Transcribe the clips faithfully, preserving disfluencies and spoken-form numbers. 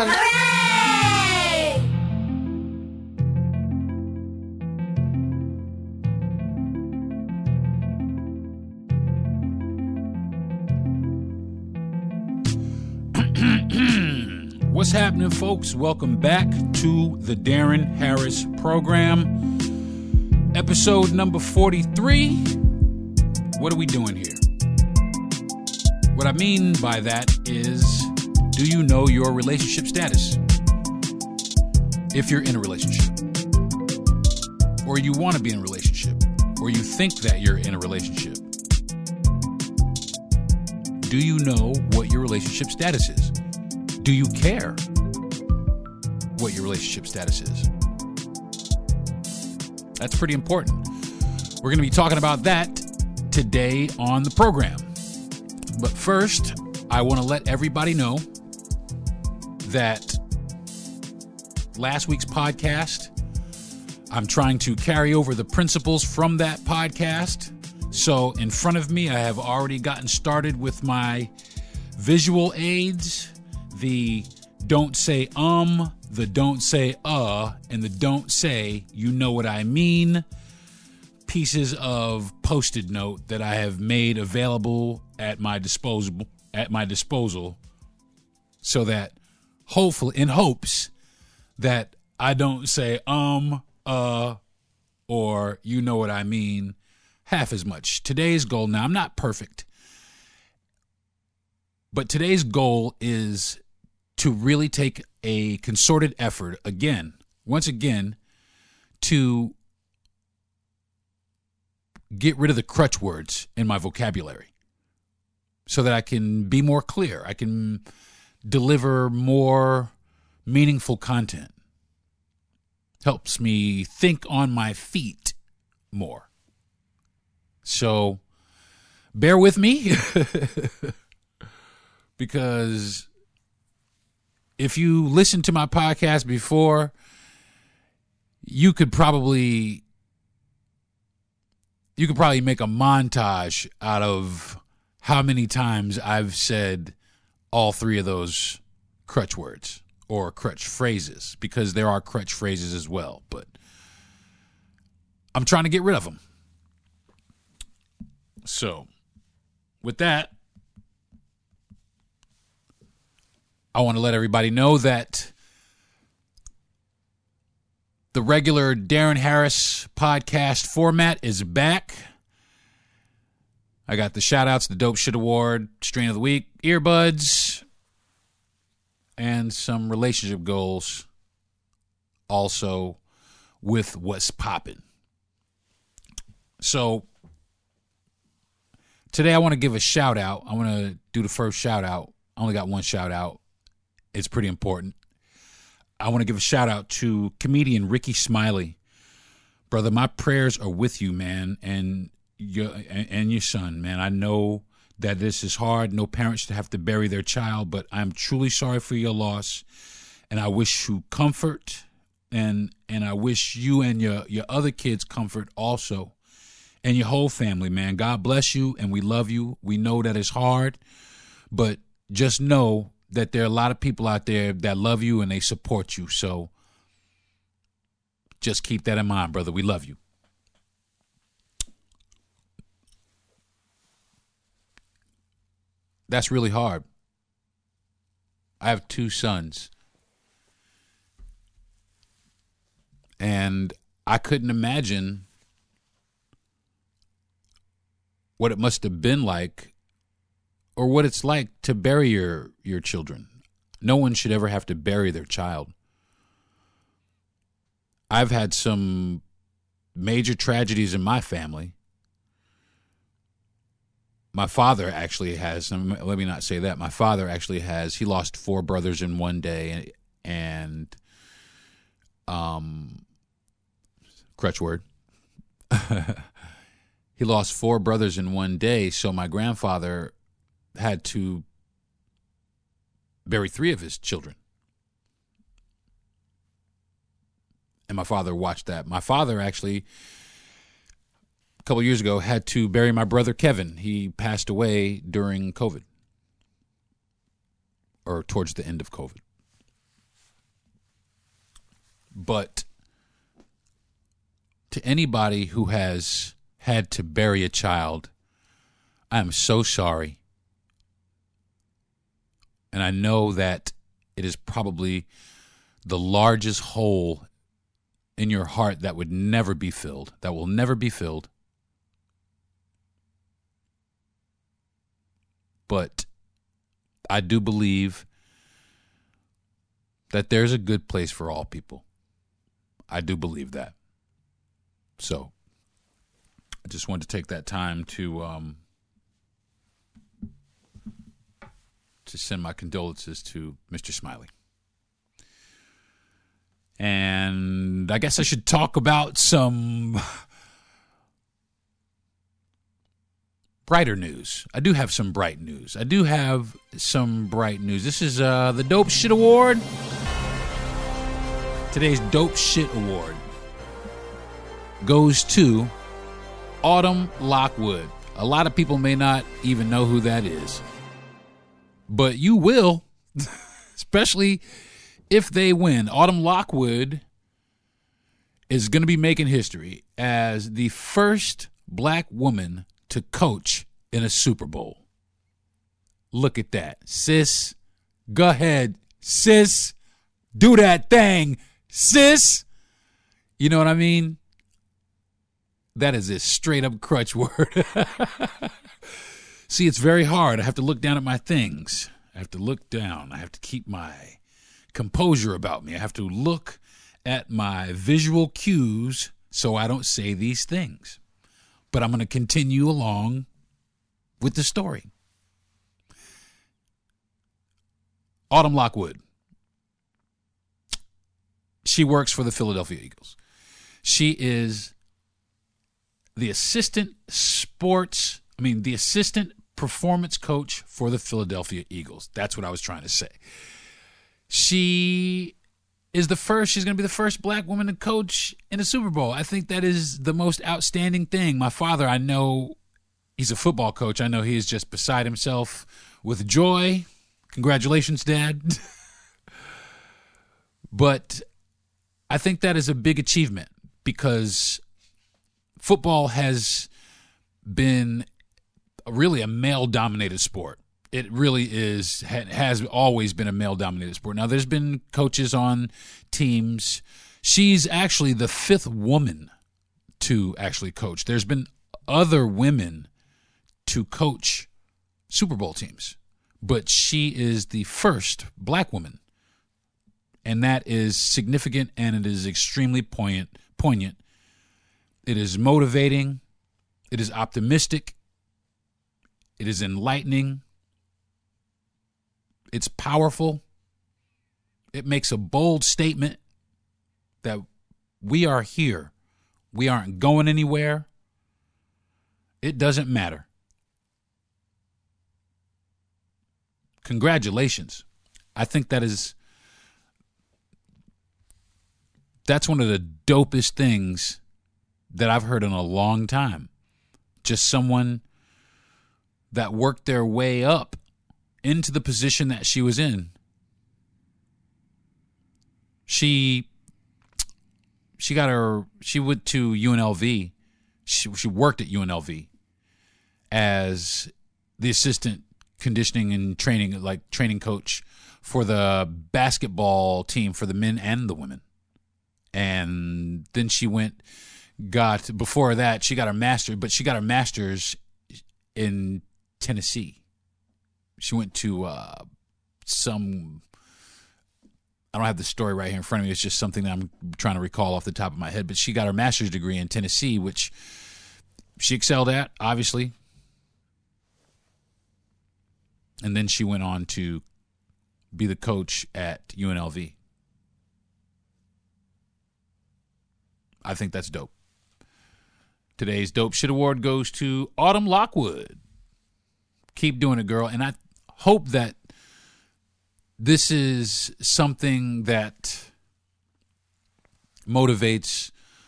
on. Hooray! What's happening, folks? Welcome back to the Darren Harris program. Episode number forty-three. What are we doing here? What I mean by that is, do you know your relationship status? If you're in a relationship, or you want to be in a relationship, or you think that you're in a relationship, do you know what your relationship status is? Do you care what your relationship status is? That's pretty important. We're going to be talking about that today on the program. But first, I want to let everybody know that last week's podcast, I'm trying to carry over the principles from that podcast. So in front of me, I have already gotten started with my visual aids, the don't say um, the don't say uh, and the don't say you know what I mean pieces of Post-it note that I have made available at my disposal at my disposal so that hopefully in hopes that I don't say um, uh, or you know what I mean half as much. Today's goal, now I'm not perfect, but today's goal is to really take a concerted effort, again, once again, to get rid of the crutch words in my vocabulary so that I can be more clear. I can deliver more meaningful content. Helps me think on my feet more. So bear with me because if you listened to my podcast before, you could probably you could probably make a montage out of how many times I've said all three of those crutch words or crutch phrases, because there are crutch phrases as well, but I'm trying to get rid of them. So, with that, I want to let everybody know that the regular Darren Harris podcast format is back. I got the shout-outs, the Dope Shit Award, Strain of the Week, earbuds, and some relationship goals also with what's popping. So today I want to give a shout-out. I want to do the first shout-out. I only got one shout-out. It's pretty important. I want to give a shout out to comedian Ricky Smiley. Brother, my prayers are with you, man, and your and your son, man. I know that this is hard. No parent should have to bury their child, but I'm truly sorry for your loss, and I wish you comfort, and and I wish you and your, your other kids comfort also, and your whole family, man. God bless you, and we love you. We know that it's hard, but just know that there are a lot of people out there that love you and they support you. So just keep that in mind, brother. We love you. That's really hard. I have two sons. And I couldn't imagine what it must have been like, or what it's like to bury your, your children. No one should ever have to bury their child. I've had some major tragedies in my family. My father actually has, let me not say that, my father actually has, he lost four brothers in one day, and, um, crutch word. He lost four brothers in one day, so my grandfather had to bury three of his children. And my father watched that. My father actually, a couple of years ago, had to bury my brother Kevin. He passed away during COVID, or towards the end of COVID. But to anybody who has had to bury a child, I am so sorry. And I know that it is probably the largest hole in your heart that would never be filled, that will never be filled. But I do believe that there's a good place for all people. I do believe that. So I just wanted to take that time to um, to send my condolences to Mister Smiley. And I guess I should talk about some brighter news. I do have some bright news. I do have some bright news. This is uh, the Dope Shit Award. Today's Dope Shit Award goes to Autumn Lockwood. A lot of people may not even know who that is, but you will, especially if they win. Autumn Lockwood is going to be making history as the first black woman to coach in a Super Bowl. Look at that. Sis, go ahead. Sis, do that thing. Sis. You know what I mean? That is a straight up crutch word. See, it's very hard. I have to look down at my things. I have to look down. I have to keep my composure about me. I have to look at my visual cues so I don't say these things. But I'm going to continue along with the story. Autumn Lockwood. She works for the Philadelphia Eagles. She is the assistant sports, I mean, the assistant performance coach for the Philadelphia Eagles. That's what I was trying to say. She is the first, she's going to be the first black woman to coach in a Super Bowl. I think that is the most outstanding thing. My father, I know he's a football coach. I know he is just beside himself with joy. Congratulations, Dad. But I think that is a big achievement because football has been really a male-dominated sport. It really is, has always been a male-dominated sport. Now, there's been coaches on teams. She's actually the fifth woman to actually coach. There's been other women to coach Super Bowl teams, but she is the first black woman. And that is significant, and it is extremely poignant. poignant. It is motivating. It is optimistic. It is enlightening. It's powerful. It makes a bold statement that we are here. We aren't going anywhere. It doesn't matter. Congratulations. I think that is, that's one of the dopest things that I've heard in a long time. Just someone that worked their way up into the position that she was in. She she got her she went to U N L V. She she worked at U N L V as the assistant conditioning and training like training coach for the basketball team for the men and the women. And then she went got before that she got her master, but she got her master's in Tennessee. She went to uh, some, I don't have the story right here in front of me. It's just something that I'm trying to recall off the top of my head. But she got her master's degree in Tennessee, which she excelled at, obviously. And then she went on to be the coach at U N L V. I think that's dope. Today's Dope Shit Award goes to Autumn Lockwood. Keep doing it, girl. And I hope that this is something that motivates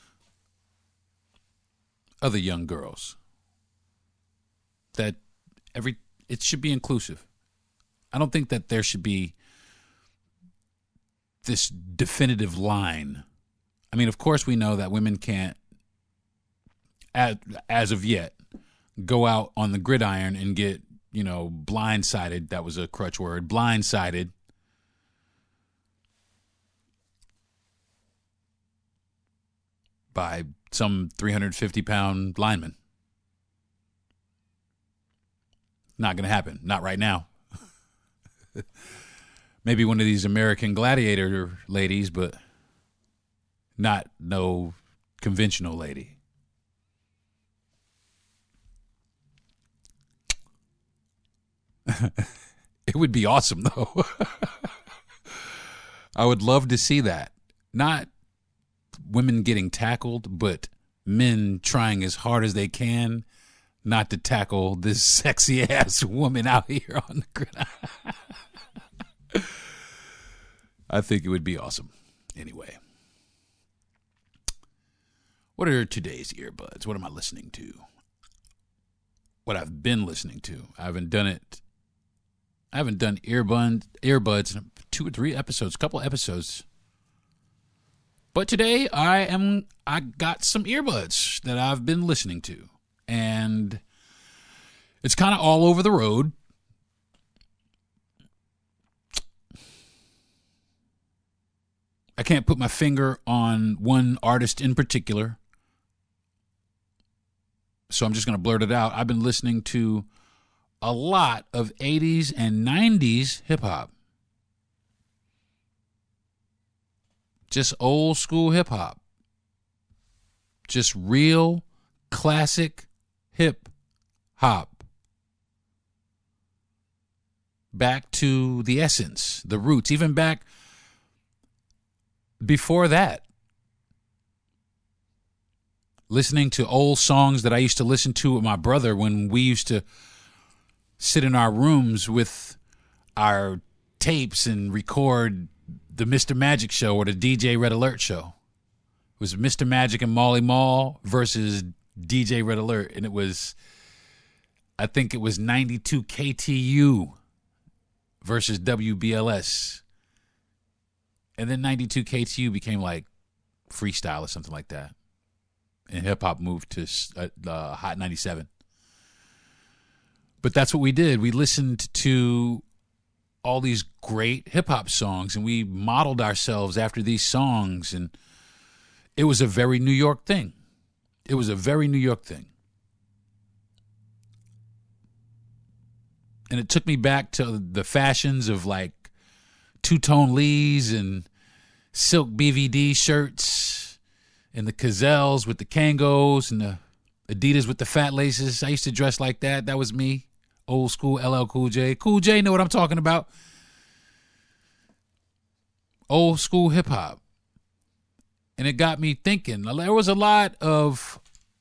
other young girls. That every it should be inclusive. I don't think that there should be this definitive line I mean, of course, we know that women can't, as, as of yet, go out on the gridiron and get, you know, blindsided. That was a crutch word. Blindsided. By some three hundred fifty pound lineman. Not going to happen. Not right now. Maybe one of these American Gladiator ladies, but not no conventional lady. It would be awesome, though. I would love to see that. Not women getting tackled, but men trying as hard as they can not to tackle this sexy ass woman out here on the gridiron. I think it would be awesome. Anyway, what are today's earbuds? What am I listening to? What I've been listening to. I haven't done it. I haven't done earbud earbuds in two or three episodes, a couple episodes. But today I am I got some earbuds that I've been listening to. And it's kind of all over the road. I can't put my finger on one artist in particular. So I'm just going to blurt it out. I've been listening to a lot of eighties and nineties hip hop. Just old school hip hop. Just real classic hip hop. Back to the essence, the roots, even back before that. Listening to old songs that I used to listen to with my brother when we used to sit in our rooms with our tapes and record the Mister Magic Show or the D J Red Alert Show. It was Mister Magic and Molly Mall versus D J Red Alert. And it was, I think it was ninety-two K T U versus W B L S. And then ninety-two K T U became like freestyle or something like that. And hip-hop moved to uh, uh, Hot ninety-seven. But that's what we did. We listened to all these great hip-hop songs, and we modeled ourselves after these songs. And it was a very New York thing. It was a very New York thing. And it took me back to the fashions of like two-tone Lees and silk B V D shirts and the Gazelles with the Kangos and the Adidas with the fat laces. I used to dress like that. That was me. Old school L L Cool J. Cool J know what I'm talking about. Old school hip hop. And it got me thinking. There was a lot of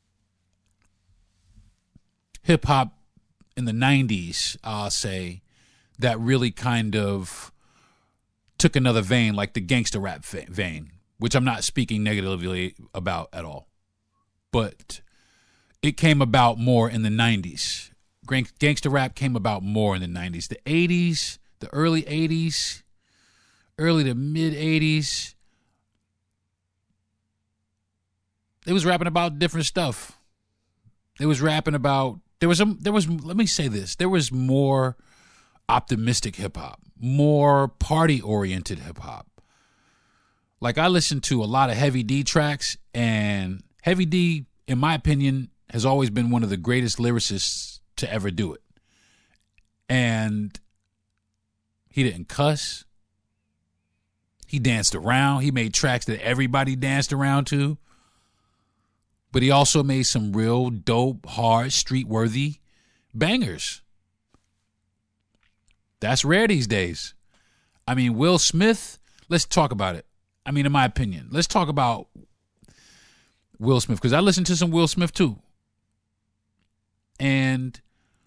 hip hop in the nineties, I'll say, that really kind of took another vein, like the gangster rap vein, which I'm not speaking negatively about at all. But it came about more in the nineties. Gangster rap came about more in the nineties. The eighties, the early eighties, early to mid eighties, they was rapping about different stuff. They was rapping about, there was, a, there was, let me say this, there was more optimistic hip hop, more party oriented hip hop. Like I listened to a lot of Heavy D tracks, and Heavy D, in my opinion, has always been one of the greatest lyricists to ever do it. And he didn't cuss. He danced around. He made tracks that everybody danced around to. But he also made some real dope, hard, street-worthy bangers. That's rare these days. I mean, Will Smith, let's talk about it. I mean, in my opinion, let's talk about Will Smith, because I listened to some Will Smith too. And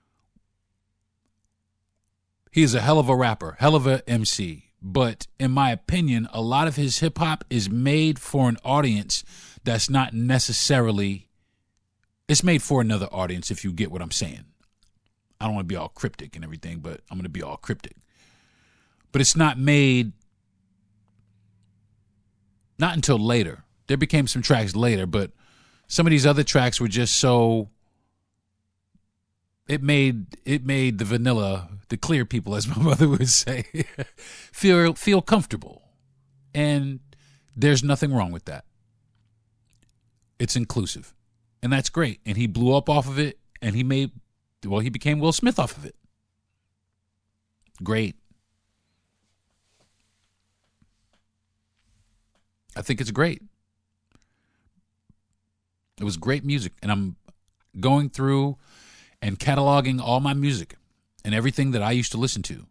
he's a hell of a rapper, hell of a M C. But in my opinion, a lot of his hip hop is made for an audience that's not necessarily, it's made for another audience, if you get what I'm saying. I don't want to be all cryptic and everything, but I'm going to be all cryptic. But it's not made, not until later. there became some tracks later, but some of these other tracks were just so, it made it made the vanilla, the clear people, as my mother would say, feel feel comfortable. And there's nothing wrong with that. It's inclusive. And that's great. And he blew up off of it, and he made, well, he became Will Smith off of it. Great. I think it's great. It was great music. And I'm going through and cataloging all my music and everything that I used to listen to.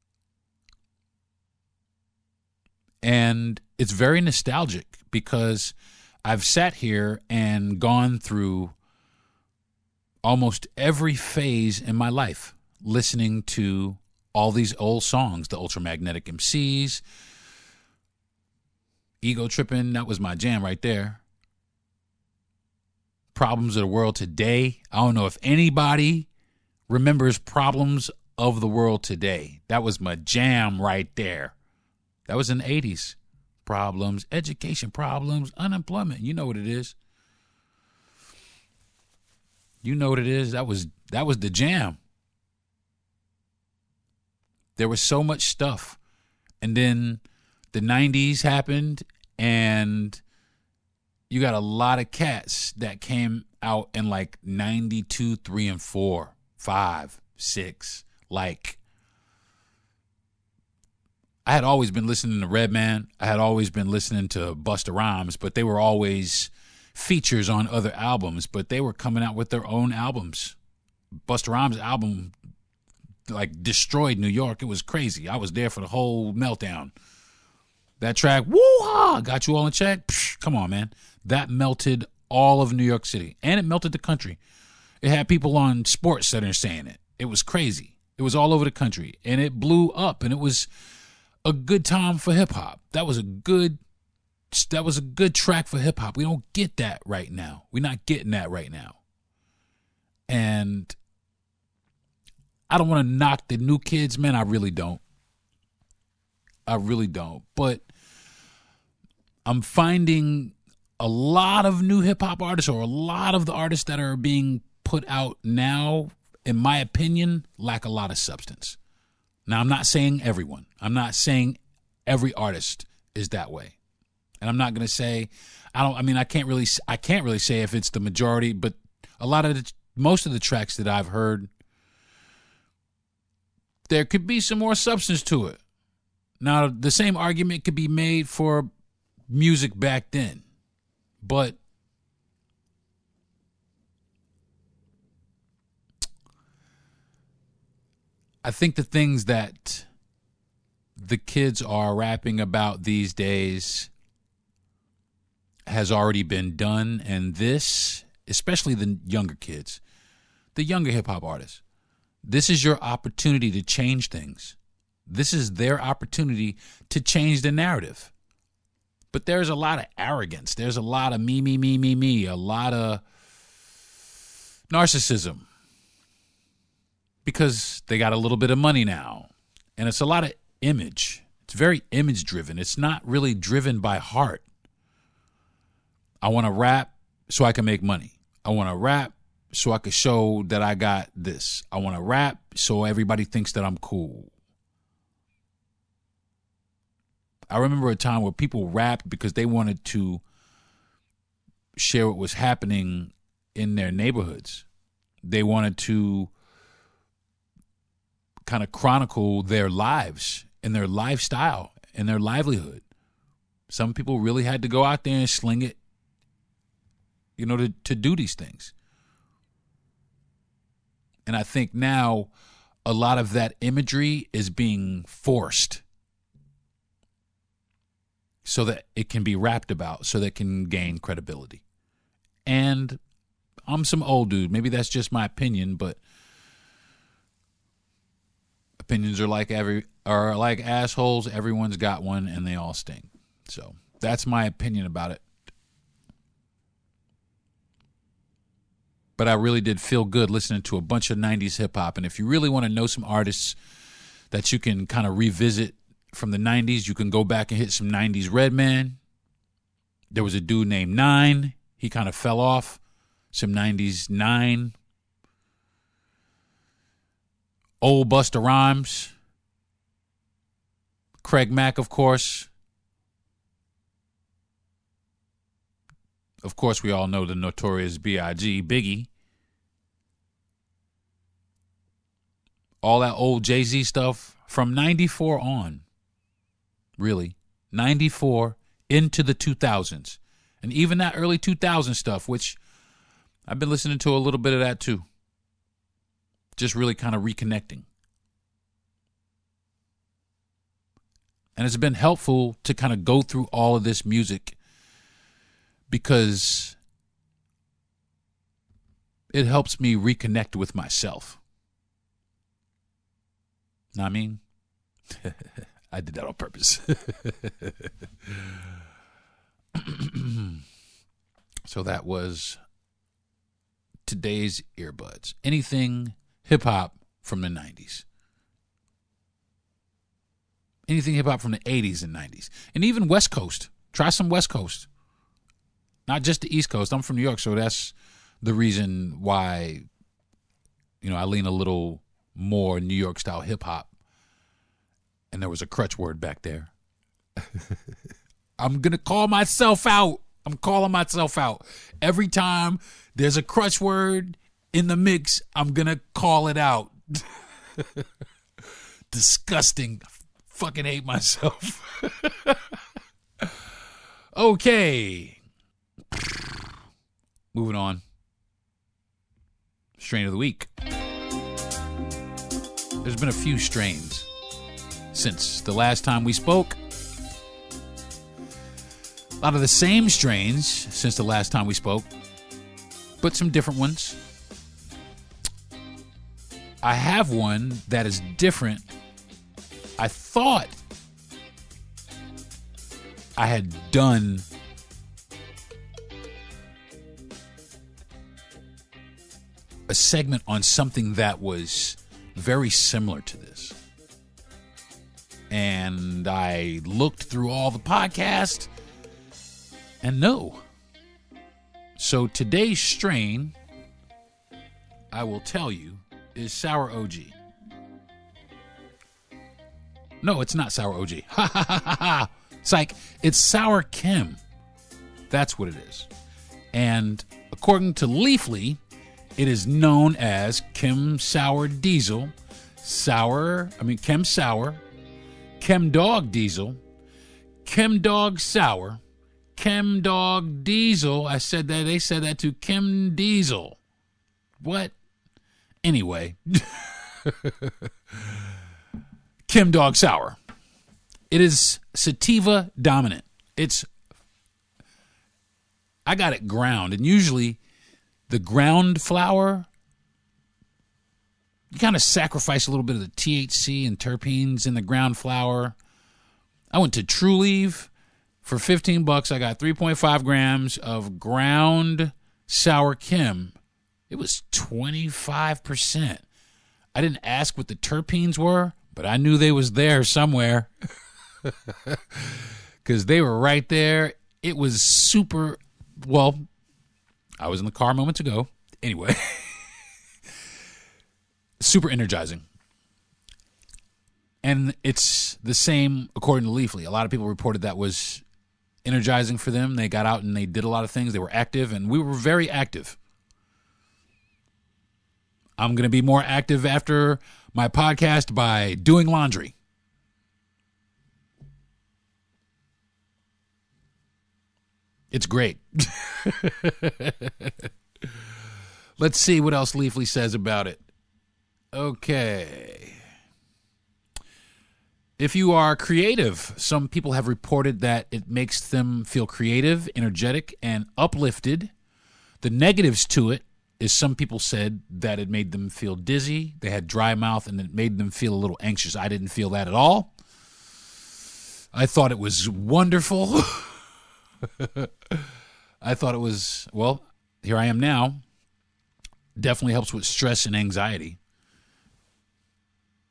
And it's very nostalgic because I've sat here and gone through almost every phase in my life listening to all these old songs, the Ultramagnetic M Cs, Ego Trippin', that was my jam right there. Problems of the World Today. I don't know if anybody remembers Problems of the World Today. That was my jam right there. That was in the eighties. Problems, education problems, unemployment. You know what it is. You know what it is. That was that was the jam. There was so much stuff. And then the nineties happened, and you got a lot of cats that came out in like ninety-two, three, and four, five, six. Like, I had always been listening to Redman. I had always been listening to Busta Rhymes, but they were always features on other albums, but they were coming out with their own albums. Busta Rhymes' album, like, destroyed New York. It was crazy. I was there for the whole meltdown. That track, woo-ha, got you all in check. Psh, come on, man. That melted all of New York City, and it melted the country. It had people on Sports Center saying it. It was crazy. It was all over the country, and it blew up, and it was a good time for hip hop. That was a good that was a good track for hip hop. We don't get that right now. We're not getting that right now. And I don't want to knock the new kids, man. I really don't. I really don't. But I'm finding a lot of new hip hop artists, or a lot of the artists that are being put out now, in my opinion, lack a lot of substance. Now, I'm not saying everyone. I'm not saying every artist is that way. And I'm not going to say, I don't, I mean, I can't really, I can't really say if it's the majority, but a lot of the, most of the tracks that I've heard, there could be some more substance to it. Now, the same argument could be made for music back then, but I think the things that the kids are rapping about these days has already been done. And this, especially the younger kids, the younger hip hop artists, this is your opportunity to change things. This is their opportunity to change the narrative. But there's a lot of arrogance. There's a lot of me, me, me, me, me, a lot of narcissism. Because they got a little bit of money now. And it's a lot of image. It's very image driven. It's not really driven by heart. I want to rap so I can make money. I want to rap so I can show that I got this. I want to rap so everybody thinks that I'm cool. I remember a time where people rapped because they wanted to share what was happening in their neighborhoods. They wanted to kind of chronicle their lives and their lifestyle and their livelihood. Some people really had to go out there and sling it, you know, to, to do these things. And I think now a lot of that imagery is being forced so that it can be rapped about, so that it can gain credibility. And I'm some old dude. Maybe that's just my opinion, but opinions are like every are like assholes. Everyone's got one, and they all sting. So that's my opinion about it. But I really did feel good listening to a bunch of nineties hip hop. And if you really want to know some artists that you can kind of revisit from the nineties, you can go back and hit some nineties Redman. There was a dude named Nine. He kind of fell off. Some nineties Nine. Old Busta Rhymes. Craig Mack, of course. Of course, we all know the Notorious B I G Biggie. All that old Jay-Z stuff from ninety-four on. Really. ninety-four into the two thousands. And even that early two thousand stuff, which I've been listening to a little bit of that too. Just really kind of reconnecting. And it's been helpful to kind of go through all of this music because it helps me reconnect with myself. Know what I mean? I did that on purpose. So that was today's earbuds. Anything hip-hop from the nineties. Anything hip-hop from the eighties and nineties. And even West Coast. Try some West Coast. Not just the East Coast. I'm from New York, so that's the reason why, you know, I lean a little more New York-style hip-hop. And there was a crutch word back there. I'm going to call myself out. I'm calling myself out. Every time there's a crutch word in the mix, I'm going to call it out. Disgusting. Fucking hate myself. Okay. Moving on. Strain of the week. There's been a few strains since the last time we spoke. A lot of the same strains since the last time we spoke, but some different ones. I have one that is different. I thought I had done a segment on something that was very similar to this. And I looked through all the podcasts, and no. So today's strain, I will tell you, is Sour O G. No, it's not Sour O G. Ha ha ha ha ha. Psych. It's Sour Kim. That's what it is. And according to Leafly, it is known as Kim Sour Diesel, Sour, I mean Kim Sour, Kim Dog Diesel, Kim Dog Sour, Kim Dog Diesel. I said that, they said that to Kim Diesel. What? Anyway. Kim Dog Sour. It is sativa dominant. It's, I got it ground, and usually the ground flower, you kind of sacrifice a little bit of the T H C and terpenes in the ground flower. I went to True Leaf for fifteen bucks. I got three point five grams of ground Sour Kim. It was twenty-five percent. I didn't ask what the terpenes were, but I knew they was there somewhere because they were right there. It was super, well, I was in the car moments ago. Anyway, super energizing. And it's the same according to Leafly. A lot of people reported that was energizing for them. They got out and they did a lot of things. They were active, and we were very active. I'm going to be more active after my podcast by doing laundry. It's great. Let's see what else Leafly says about it. Okay. If you are creative, some people have reported that it makes them feel creative, energetic, and uplifted. The negatives to it is some people said that it made them feel dizzy, they had dry mouth, and it made them feel a little anxious. I didn't feel that at all. I thought it was wonderful. I thought it was, well, here I am now. Definitely helps with stress and anxiety.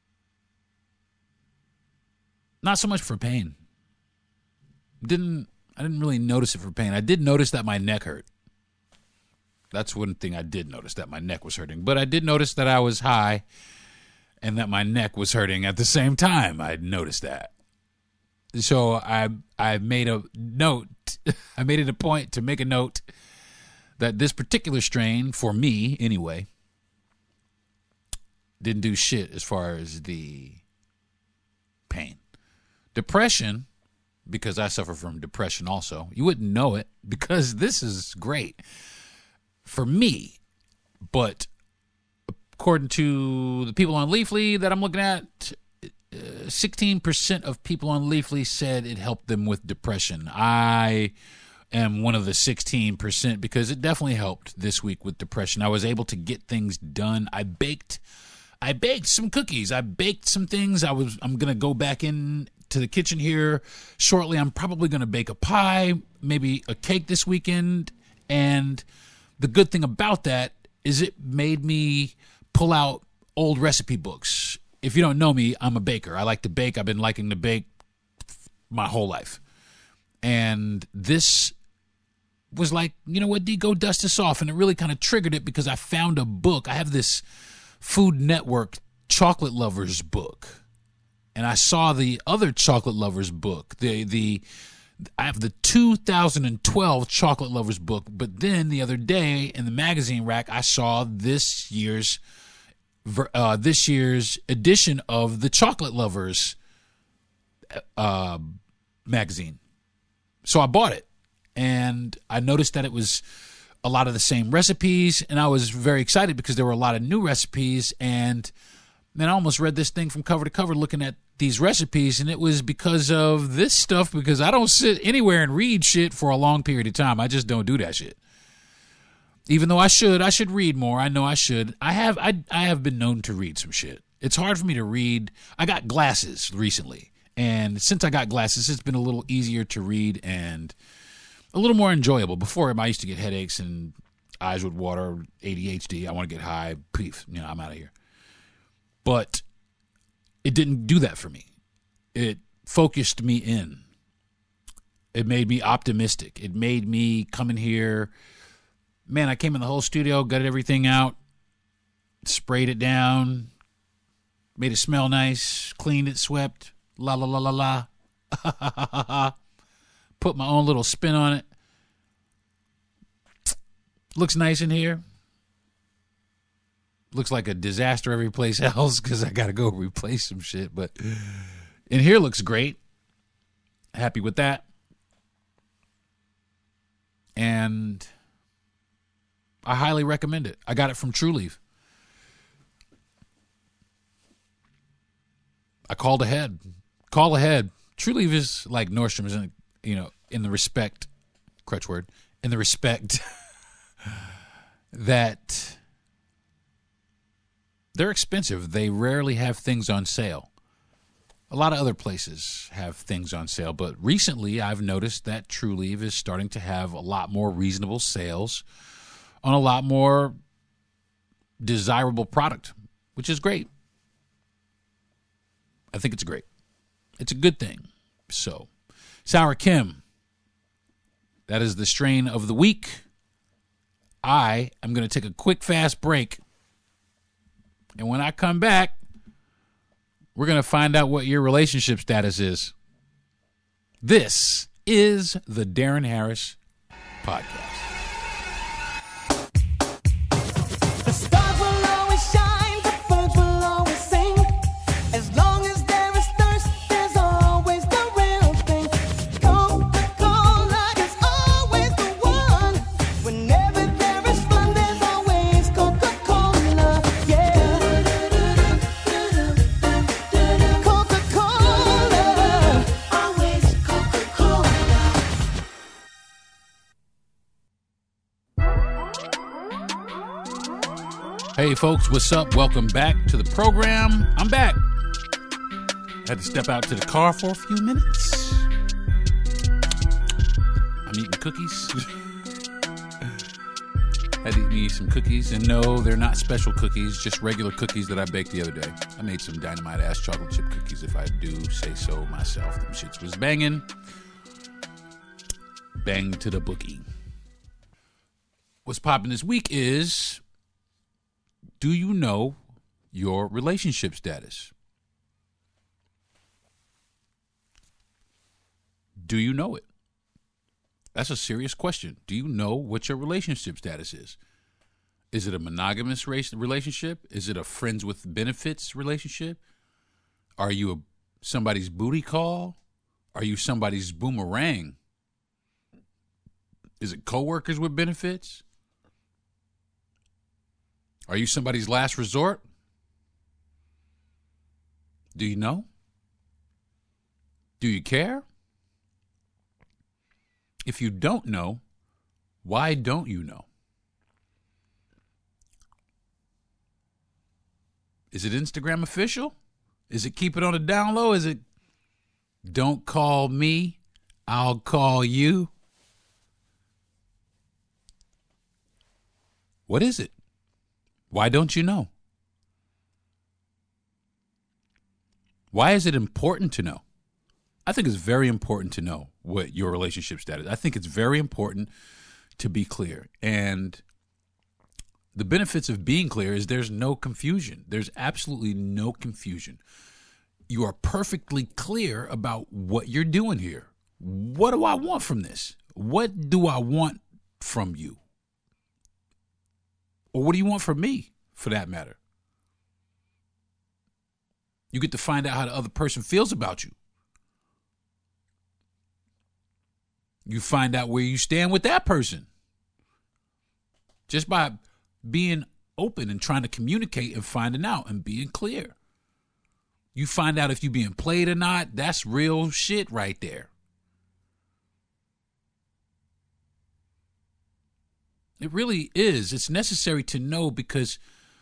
Not so much for pain. Didn't, I didn't really notice it for pain. I did notice that my neck hurt. That's one thing I did notice, that my neck was hurting. But I did notice that I was high and that my neck was hurting at the same time. I noticed that. So I I made a note. I made it a point to make a note that this particular strain, for me anyway, didn't do shit as far as the pain. Depression, because I suffer from depression also. You wouldn't know it because this is great for me. But according to the people on Leafly that I'm looking at, uh, sixteen percent of people on Leafly said it helped them with depression. I am one of the sixteen percent because it definitely helped this week with depression. I was able to get things done. I baked I baked some cookies. I baked some things. I was I'm going to go back in to the kitchen here shortly. I'm probably going to bake a pie, maybe a cake this weekend. And the good thing about that is it made me pull out old recipe books. If you don't know me, I'm a baker. I like to bake. I've been liking to bake my whole life. And this was like, you know what, D, go dust this off. And it really kind of triggered it because I found a book. I have this Food Network Chocolate Lovers book. And I saw the other Chocolate Lovers book. The the I have the two thousand twelve Chocolate Lovers book. But then the other day in the magazine rack, I saw this year's uh, this year's edition of the Chocolate Lovers uh, magazine. So I bought it. And I noticed that it was a lot of the same recipes, and I was very excited because there were a lot of new recipes. And man, I almost read this thing from cover to cover looking at these recipes, and it was because of this stuff, because I don't sit anywhere and read shit for a long period of time. I just don't do that shit. Even though I should, I should read more. I know I should. I have I I have been known to read some shit. It's hard for me to read. I got glasses recently, and since I got glasses, it's been a little easier to read and a little more enjoyable. Before, I used to get headaches and eyes would water, A D H D. I want to get high. Peef, you know, I'm out of here. But it didn't do that for me. It focused me in. It made me optimistic. It made me come in here. Man, I came in the whole studio, gutted everything out, sprayed it down, made it smell nice, cleaned it, swept, la la la la la. Put my own little spin on it. Looks nice in here. Looks like a disaster every place else because I got to go replace some shit. But in here looks great. Happy with that. And I highly recommend it. I got it from True Leaf. I called ahead. Call ahead. True Leaf is like Nordstrom, isn't it? You know, in the respect, crutch word, in the respect that they're expensive. They rarely have things on sale. A lot of other places have things on sale, but recently I've noticed that True Leaf is starting to have a lot more reasonable sales on a lot more desirable product, which is great. I think it's great. It's a good thing. So, Sour Kim, that is the strain of the week. I am going to take a quick, fast break. And when I come back, we're going to find out what your relationship status is. This is the Darren Harris Podcast. The stars will always shine, the birds will always sing. As long as there is thirst, there's always the real thing. Coca-Cola is always the one. Whenever there is fun, there's always Coca-Cola. Yeah. Coca-Cola, always Coca-Cola. Hey, folks, what's up? Welcome back to the program. I'm back. Had to step out to the car for a few minutes. I'm eating cookies. Had to eat me some cookies. And no, they're not special cookies, just regular cookies that I baked the other day. I made some dynamite-ass chocolate chip cookies, if I do say so myself. Them shits was banging. Bang to the bookie. What's popping this week is, do you know your relationship status? Do you know it? That's a serious question. Do you know what your relationship status is? Is it a monogamous relationship? Is it a friends with benefits relationship? Are you a, somebody's booty call? Are you somebody's boomerang? Is it coworkers with benefits? Are you somebody's last resort? Do you know? Do you care? If you don't know, why don't you know? Is it Instagram official? Is it keep it on the down low? Is it don't call me, I'll call you? What is it? Why don't you know? Why is it important to know? I think it's very important to know what your relationship status is. I think it's very important to be clear. And the benefits of being clear is there's no confusion. There's absolutely no confusion. You are perfectly clear about what you're doing here. What do I want from this? What do I want from you? Or what do you want from me, for that matter? You get to find out how the other person feels about you. You find out where you stand with that person. Just by being open and trying to communicate and finding out and being clear. You find out if you're being played or not. That's real shit right there. It really is. It's necessary to know because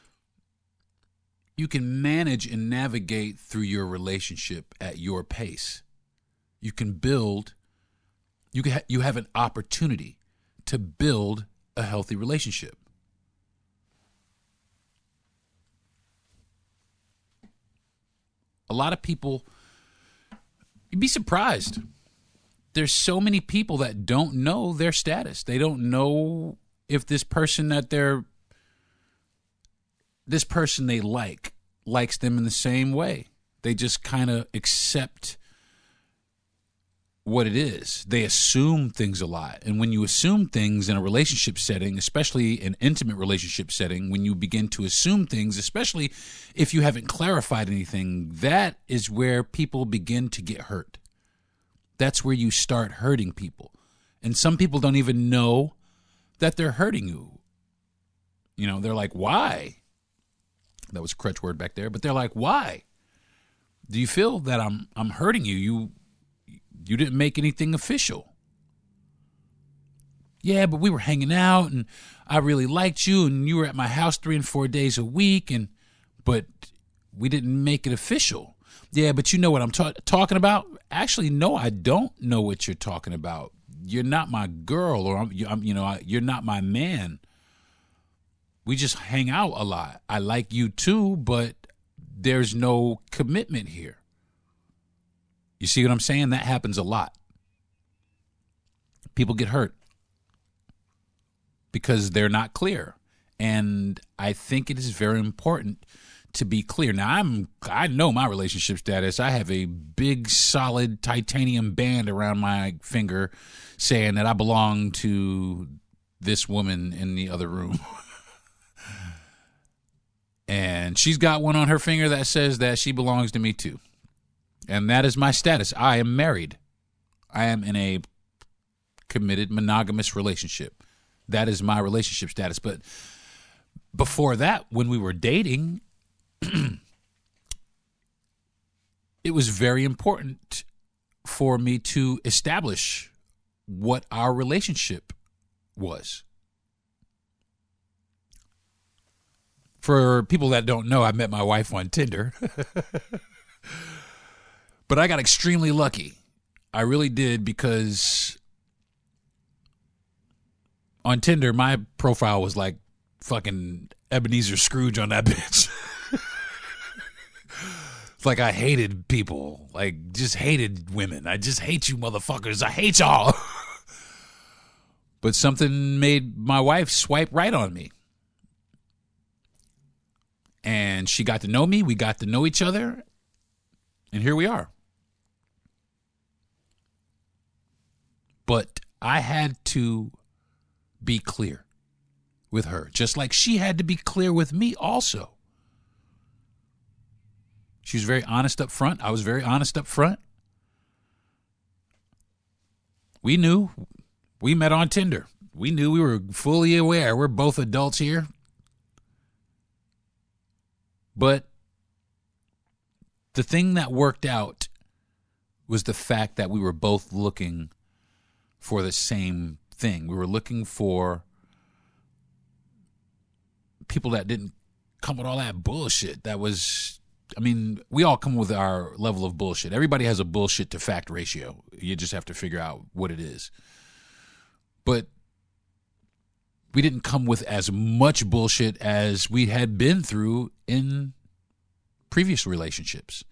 you can manage and navigate through your relationship at your pace. You can build, you can ha- you have an opportunity to build a healthy relationship. A lot of people, you'd be surprised. There's so many people that don't know their status. They don't know if this person that they're, this person they like, likes them in the same way. They just kind of accept what it is. They assume things a lot. And when you assume things in a relationship setting, especially an intimate relationship setting, when you begin to assume things, especially if you haven't clarified anything, that is where people begin to get hurt. That's where you start hurting people. And some people don't even know that they're hurting you. You know, they're like, why? That was a crutch word back there, but they're like, why? Do you feel that I'm I'm hurting you? You you didn't make anything official. Yeah, but we were hanging out and I really liked you and you were at my house three and four days a week, and but we didn't make it official. Yeah, but you know what I'm ta- talking about? Actually, no, I don't know what you're talking about. You're not my girl, or I'm, I'm you know, you're not my man. We just hang out a lot. I like you too, but there's no commitment here. You see what I'm saying? That happens a lot. People get hurt because they're not clear. And I think it is very important to be clear. Now, I'm I know my relationship status. I have a big, solid titanium band around my finger saying that I belong to this woman in the other room. And she's got one on her finger that says that she belongs to me too. And that is my status. I am married. I am in a committed monogamous relationship. That is my relationship status. But before that, when we were dating, it was very important for me to establish what our relationship was. For people that don't know, I met my wife on Tinder. But I got extremely lucky. I really did, because on Tinder, my profile was like fucking Ebenezer Scrooge on that bitch. It's like I hated people. Like, just hated women. I just hate you motherfuckers. I hate y'all. But something made my wife swipe right on me. And she got to know me. We got to know each other. And here we are. But I had to be clear with her, just like she had to be clear with me also. She was very honest up front. I was very honest up front. We knew. We met on Tinder. We knew. We were fully aware. We're both adults here. But the thing that worked out was the fact that we were both looking for the same thing. We were looking for people that didn't come with all that bullshit. That was, I mean, we all come with our level of bullshit. Everybody has a bullshit to fact ratio. You just have to figure out what it is. But we didn't come with as much bullshit as we had been through in previous relationships.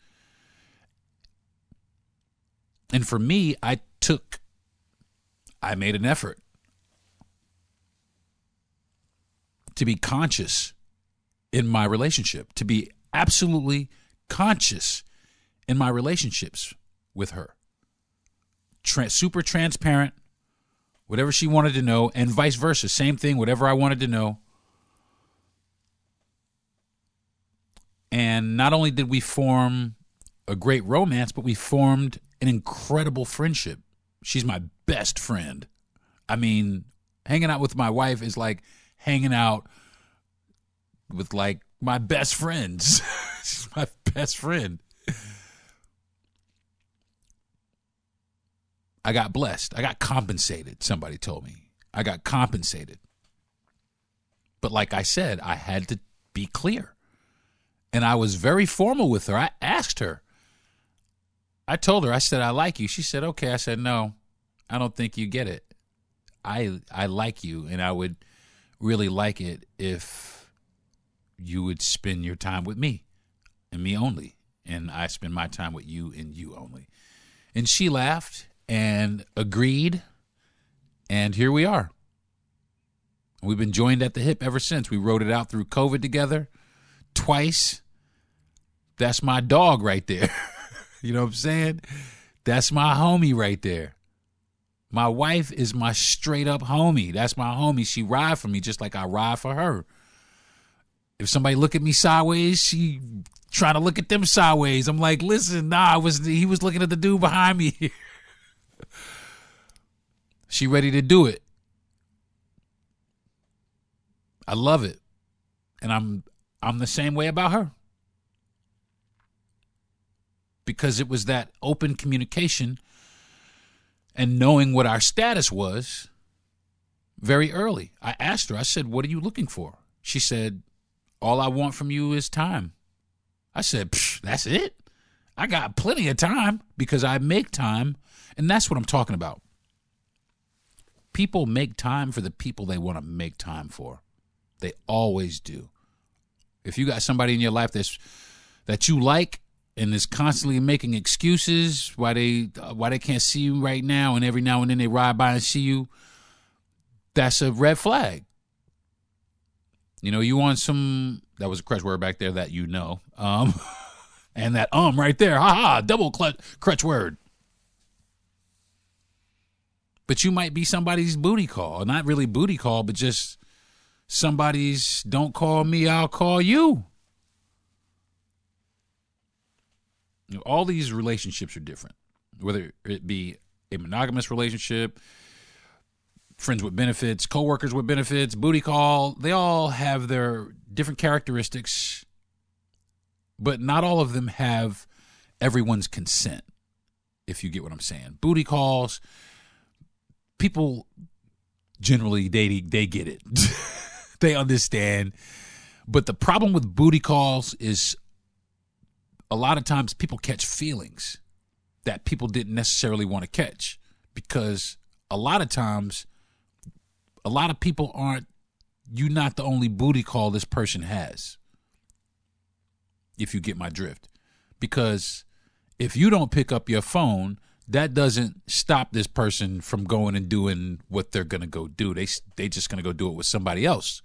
And for me, I took, I made an effort to be conscious in my relationship, to be absolutely conscious in my relationships with her. Tra- super transparent, whatever she wanted to know, and vice versa. Same thing, whatever I wanted to know. And not only did we form a great romance, but we formed an incredible friendship. She's my best friend. I mean, hanging out with my wife is like hanging out with like my best friends. She's my best friend. I got blessed. I got compensated, somebody told me. I got compensated. But like I said, I had to be clear. And I was very formal with her. I asked her. I told her, I said, I like you. She said, okay. I said, no, I don't think you get it. I I like you, and I would really like it if you would spend your time with me and me only. And I spend my time with you and you only. And she laughed and agreed, and here we are. We've been joined at the hip ever since. We rode it out through COVID together twice. That's my dog right there. You know what I'm saying? That's my homie right there. My wife is my straight up homie. That's my homie. She ride for me just like I ride for her. If somebody look at me sideways, she trying to look at them sideways. I'm like, listen, nah, I was he was looking at the dude behind me. She ready to do it. I love it. And I'm I'm the same way about her. Because it was that open communication and knowing what our status was very early. I asked her, I said, what are you looking for? She said, all I want from you is time. I said, that's it? I got plenty of time because I make time, and that's what I'm talking about. People make time for the people they want to make time for. They always do. If you got somebody in your life that's that you like and is constantly making excuses why they why they can't see you right now, and every now and then they ride by and see you, that's a red flag. You know, you want some, that was a crutch word back there that you know, um, and that um right there, ha ha, double clutch, crutch word. But you might be somebody's booty call, not really booty call, but just somebody's don't call me, I'll call you. You know, all these relationships are different, whether it be a monogamous relationship, friends with benefits, coworkers with benefits, booty call. They all have their different characteristics, but not all of them have everyone's consent, if you get what I'm saying. Booty calls, people generally, they, they get it. They understand. But the problem with booty calls is a lot of times people catch feelings that people didn't necessarily want to catch, because a lot of times a lot of people aren't, you're not the only booty call this person has, if you get my drift. Because if you don't pick up your phone, that doesn't stop this person from going and doing what they're going to go do. They they just going to go do it with somebody else.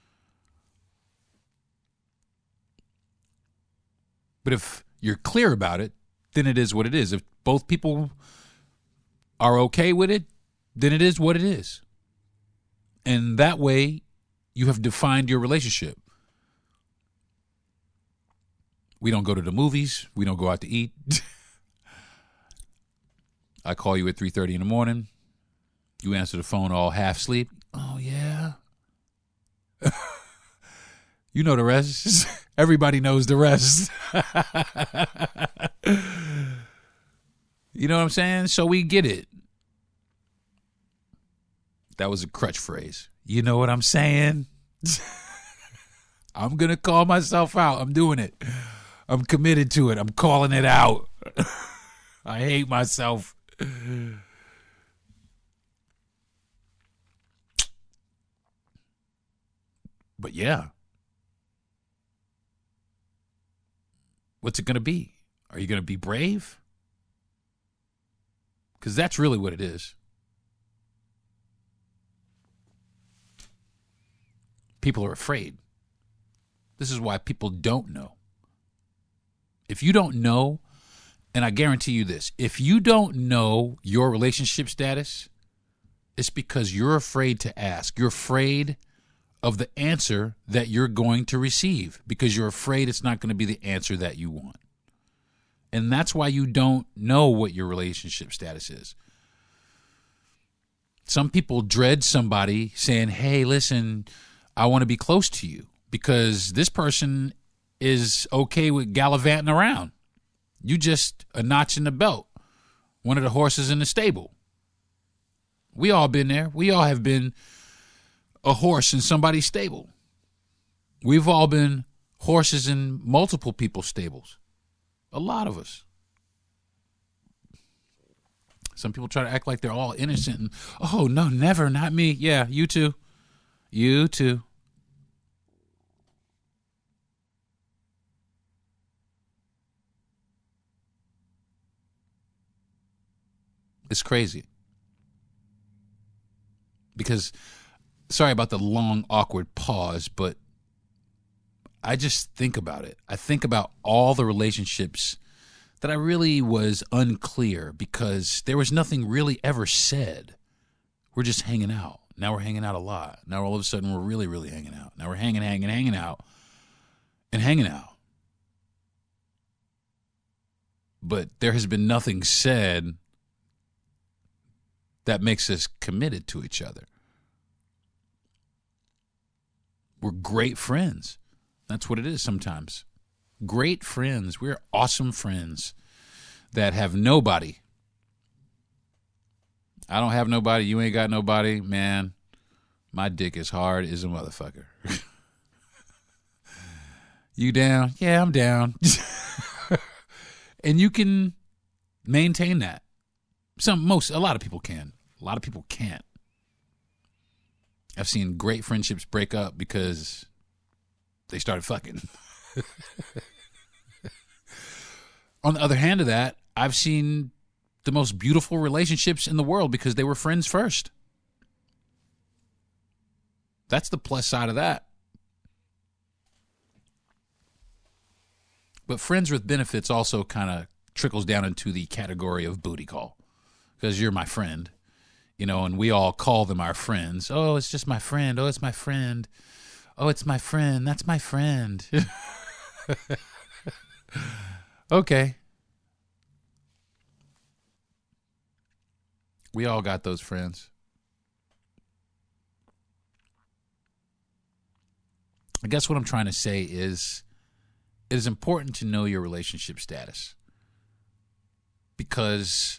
But if you're clear about it, then it is what it is. If both people are okay with it, then it is what it is. And that way, you have defined your relationship. We don't go to the movies. We don't go out to eat. I call you at three thirty in the morning. You answer the phone all half asleep. Oh, yeah. You know the rest. Everybody knows the rest. You know what I'm saying? So we get it. That was a crutch phrase. You know what I'm saying? I'm going to call myself out. I'm doing it. I'm committed to it. I'm calling it out. I hate myself. But yeah. What's it going to be? Are you going to be brave? Because that's really what it is. People are afraid. This is why people don't know. If you don't know, and I guarantee you this, if you don't know your relationship status, it's because you're afraid to ask. You're afraid of the answer that you're going to receive because you're afraid it's not going to be the answer that you want. And that's why you don't know what your relationship status is. Some people dread somebody saying, hey, listen, I want to be close to you because this person is okay with gallivanting around. You just a notch in the belt, one of the horses in the stable. We all been there. We all have been a horse in somebody's stable. We've all been horses in multiple people's stables. A lot of us. Some people try to act like they're all innocent and, oh, no, never, not me. Yeah, you too. You too. It's crazy. Because, sorry about the long, awkward pause, but I just think about it. I think about all the relationships that I really was unclear because there was nothing really ever said. We're just hanging out. Now we're hanging out a lot. Now all of a sudden we're really, really hanging out. Now we're hanging, hanging, hanging out and hanging out. But there has been nothing said that makes us committed to each other. We're great friends. That's what it is sometimes. Great friends. We're awesome friends that have nobody. I don't have nobody. You ain't got nobody. Man, my dick is hard as a motherfucker. You down? Yeah, I'm down. And you can maintain that. Some, most, a lot of people can. A lot of people can't. I've seen great friendships break up because they started fucking. On the other hand of that, I've seen the most beautiful relationships in the world because they were friends first. That's the plus side of that. But friends with benefits also kind of trickles down into the category of booty call because you're my friend, you know, and we all call them our friends. Oh, it's just my friend. Oh, it's my friend. Oh, it's my friend. That's my friend. Okay. We all got those friends. I guess what I'm trying to say is it is important to know your relationship status because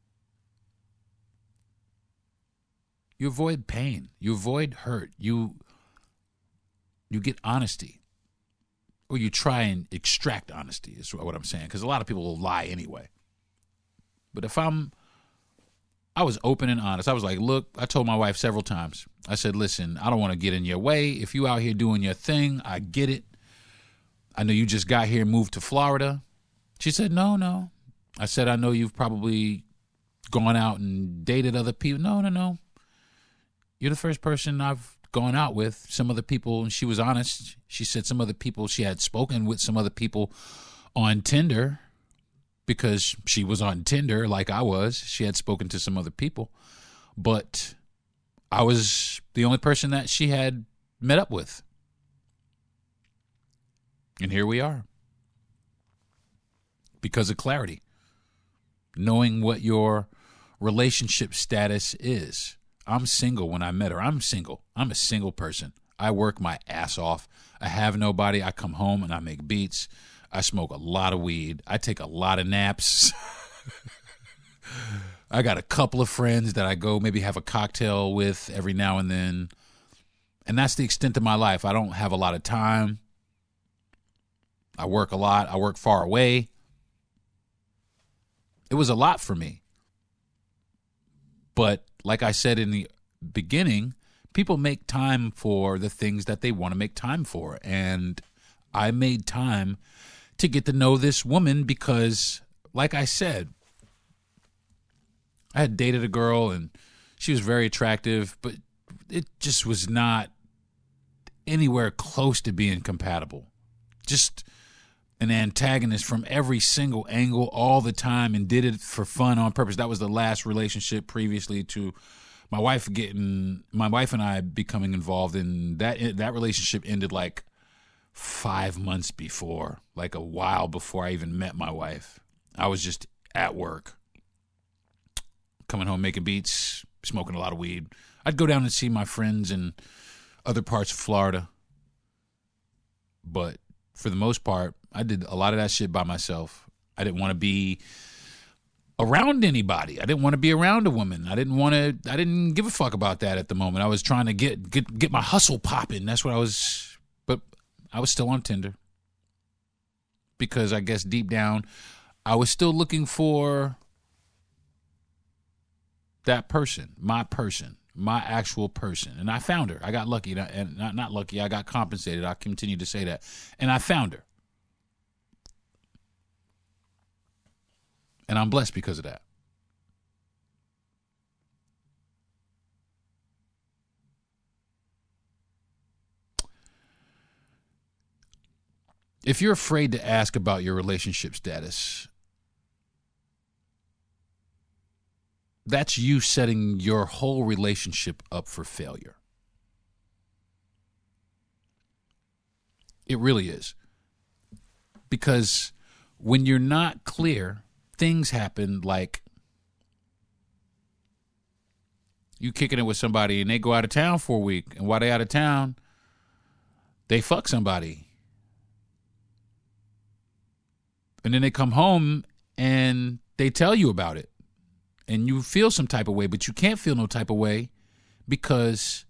you avoid pain, you avoid hurt, you you get honesty. Or you try and extract honesty is what I'm saying. Because a lot of people will lie anyway. But if I'm, I was open and honest. I was like, look, I told my wife several times. I said, listen, I don't want to get in your way. If you out here doing your thing, I get it. I know you just got here and moved to Florida. She said, no, no. I said, I know you've probably gone out and dated other people. No, no, no. You're the first person I've gone out with. Some other people, and she was honest. She said some other people, she had spoken with some other people on Tinder because she was on Tinder like I was. She had spoken to some other people. But I was the only person that she had met up with. And here we are. Because of clarity. Knowing what your relationship status is. I'm single when I met her. I'm single. I'm a single person. I work my ass off. I have nobody. I come home and I make beats. I smoke a lot of weed. I take a lot of naps. I got a couple of friends that I go maybe have a cocktail with every now and then. And that's the extent of my life. I don't have a lot of time. I work a lot. I work far away. It was a lot for me. But like I said in the beginning, people make time for the things that they want to make time for. And I made time to get to know this woman because, like I said, I had dated a girl and she was very attractive, but it just was not anywhere close to being compatible. Just an antagonist from every single angle all the time and did it for fun on purpose. That was the last relationship previously to my wife getting, my wife and I becoming involved in that. That relationship ended like five months before, like a while before I even met my wife. I was just at work, coming home, making beats, smoking a lot of weed. I'd go down and see my friends in other parts of Florida. But for the most part, I did a lot of that shit by myself. I didn't want to be around anybody. I didn't want to be around a woman. I didn't want to, I didn't give a fuck about that at the moment. I was trying to get, get, get my hustle popping. That's what I was, but I was still on Tinder. Because I guess deep down, I was still looking for that person, my person, my actual person. And I found her. I got lucky. And not, not lucky, I got compensated. I continue to say that. And I found her. And I'm blessed because of that. If you're afraid to ask about your relationship status, that's you setting your whole relationship up for failure. It really is. Because when you're not clear, things happen like you kicking it with somebody and they go out of town for a week. And while they out of town, they fuck somebody. And then they come home and they tell you about it. And you feel some type of way, but you can't feel no type of way because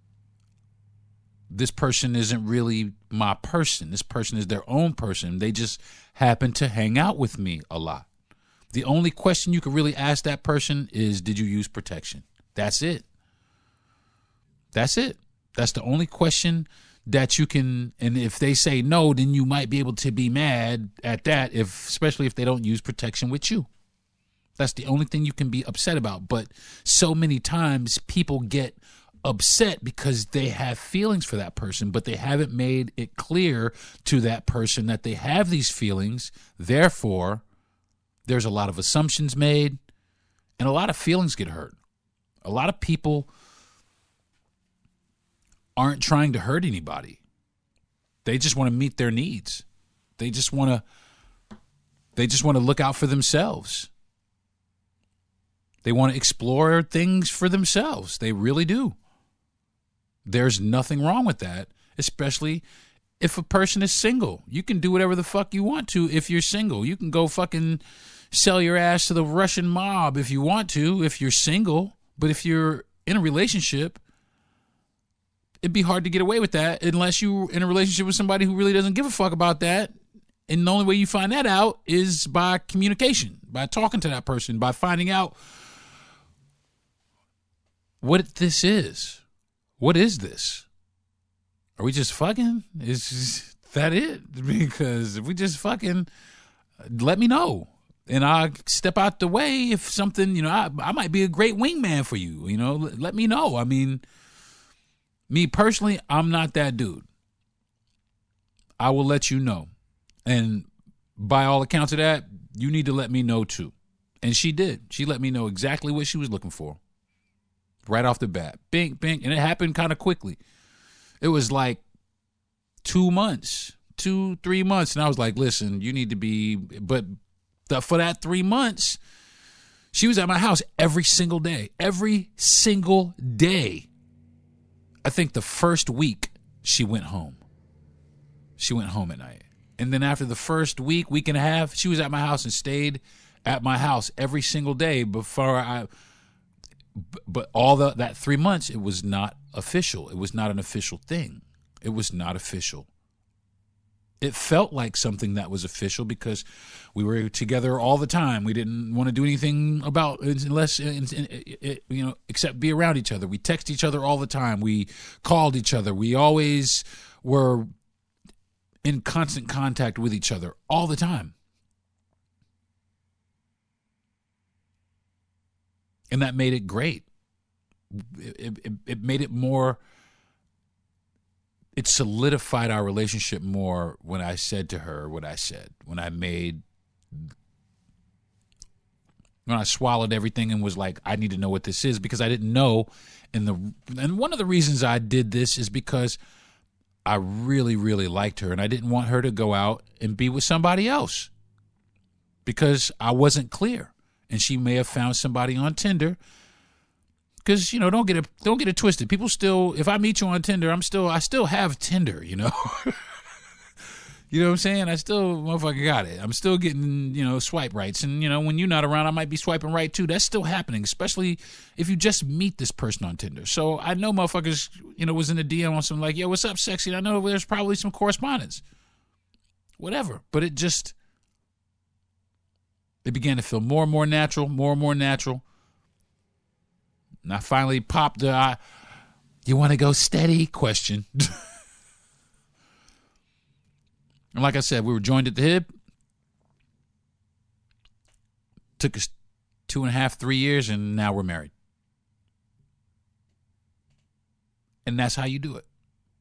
this person isn't really my person. This person is their own person. They just happen to hang out with me a lot. The only question you can really ask that person is, did you use protection? That's it. That's it. That's the only question that you can, and if they say no, then you might be able to be mad at that, if especially if they don't use protection with you. That's the only thing you can be upset about. But so many times people get upset because they have feelings for that person, but they haven't made it clear to that person that they have these feelings. Therefore, there's a lot of assumptions made and a lot of feelings get hurt. A lot of people aren't trying to hurt anybody. They just want to meet their needs. They just want to they just want to look out for themselves. They want to explore things for themselves. They really do. There's nothing wrong with that, especially if a person is single. You can do whatever the fuck you want to if you're single. You can go fucking sell your ass to the Russian mob if you want to, if you're single. But if you're in a relationship, it'd be hard to get away with that unless you're in a relationship with somebody who really doesn't give a fuck about that. And the only way you find that out is by communication, by talking to that person, by finding out what this is. What is this? Are we just fucking? Is that it? Because if we just fucking, let me know. And I'll step out the way if something, you know, I, I might be a great wingman for you, you know, let, let me know. I mean, me personally, I'm not that dude. I will let you know. And by all accounts of that, you need to let me know too. And she did. She let me know exactly what she was looking for. Right off the bat. Bink, bink. And it happened kind of quickly. It was like two months, two, three months. And I was like, listen, you need to be, but the, for that three months, she was at my house every single day, every single day. I think the first week she went home. She went home at night. And then after the first week, week and a half, she was at my house and stayed at my house every single day before I, but all the, that three months, it was not official. It was not an official thing. It was not official. It felt like something that was official because we were together all the time. We didn't want to do anything about unless, you know, except be around each other. We text each other all the time. We called each other. We always were in constant contact with each other all the time. And that made it great. It, it, it made it more, it solidified our relationship more when I said to her what I said, when I made, when I swallowed everything and was like, I need to know what this is, because I didn't know. And the, and one of the reasons I did this is because I really, really liked her, and I didn't want her to go out and be with somebody else because I wasn't clear. And she may have found somebody on Tinder, because, you know, don't get it, don't get it twisted. People still, if I meet you on Tinder, I'm still, I still have Tinder, you know. You know what I'm saying? I still, motherfucker, got it. I'm still getting, you know, swipe rights. And, you know, when you're not around, I might be swiping right too. That's still happening, especially if you just meet this person on Tinder. So I know motherfuckers, you know, was in the D M on some like, yo, what's up, sexy? And I know there's probably some correspondence. Whatever. But it just, it began to feel more and more natural, more and more natural. And I finally popped the, uh, you want to go steady question. And like I said, we were joined at the hip. Took us two and a half, three years, and now we're married. And that's how you do it.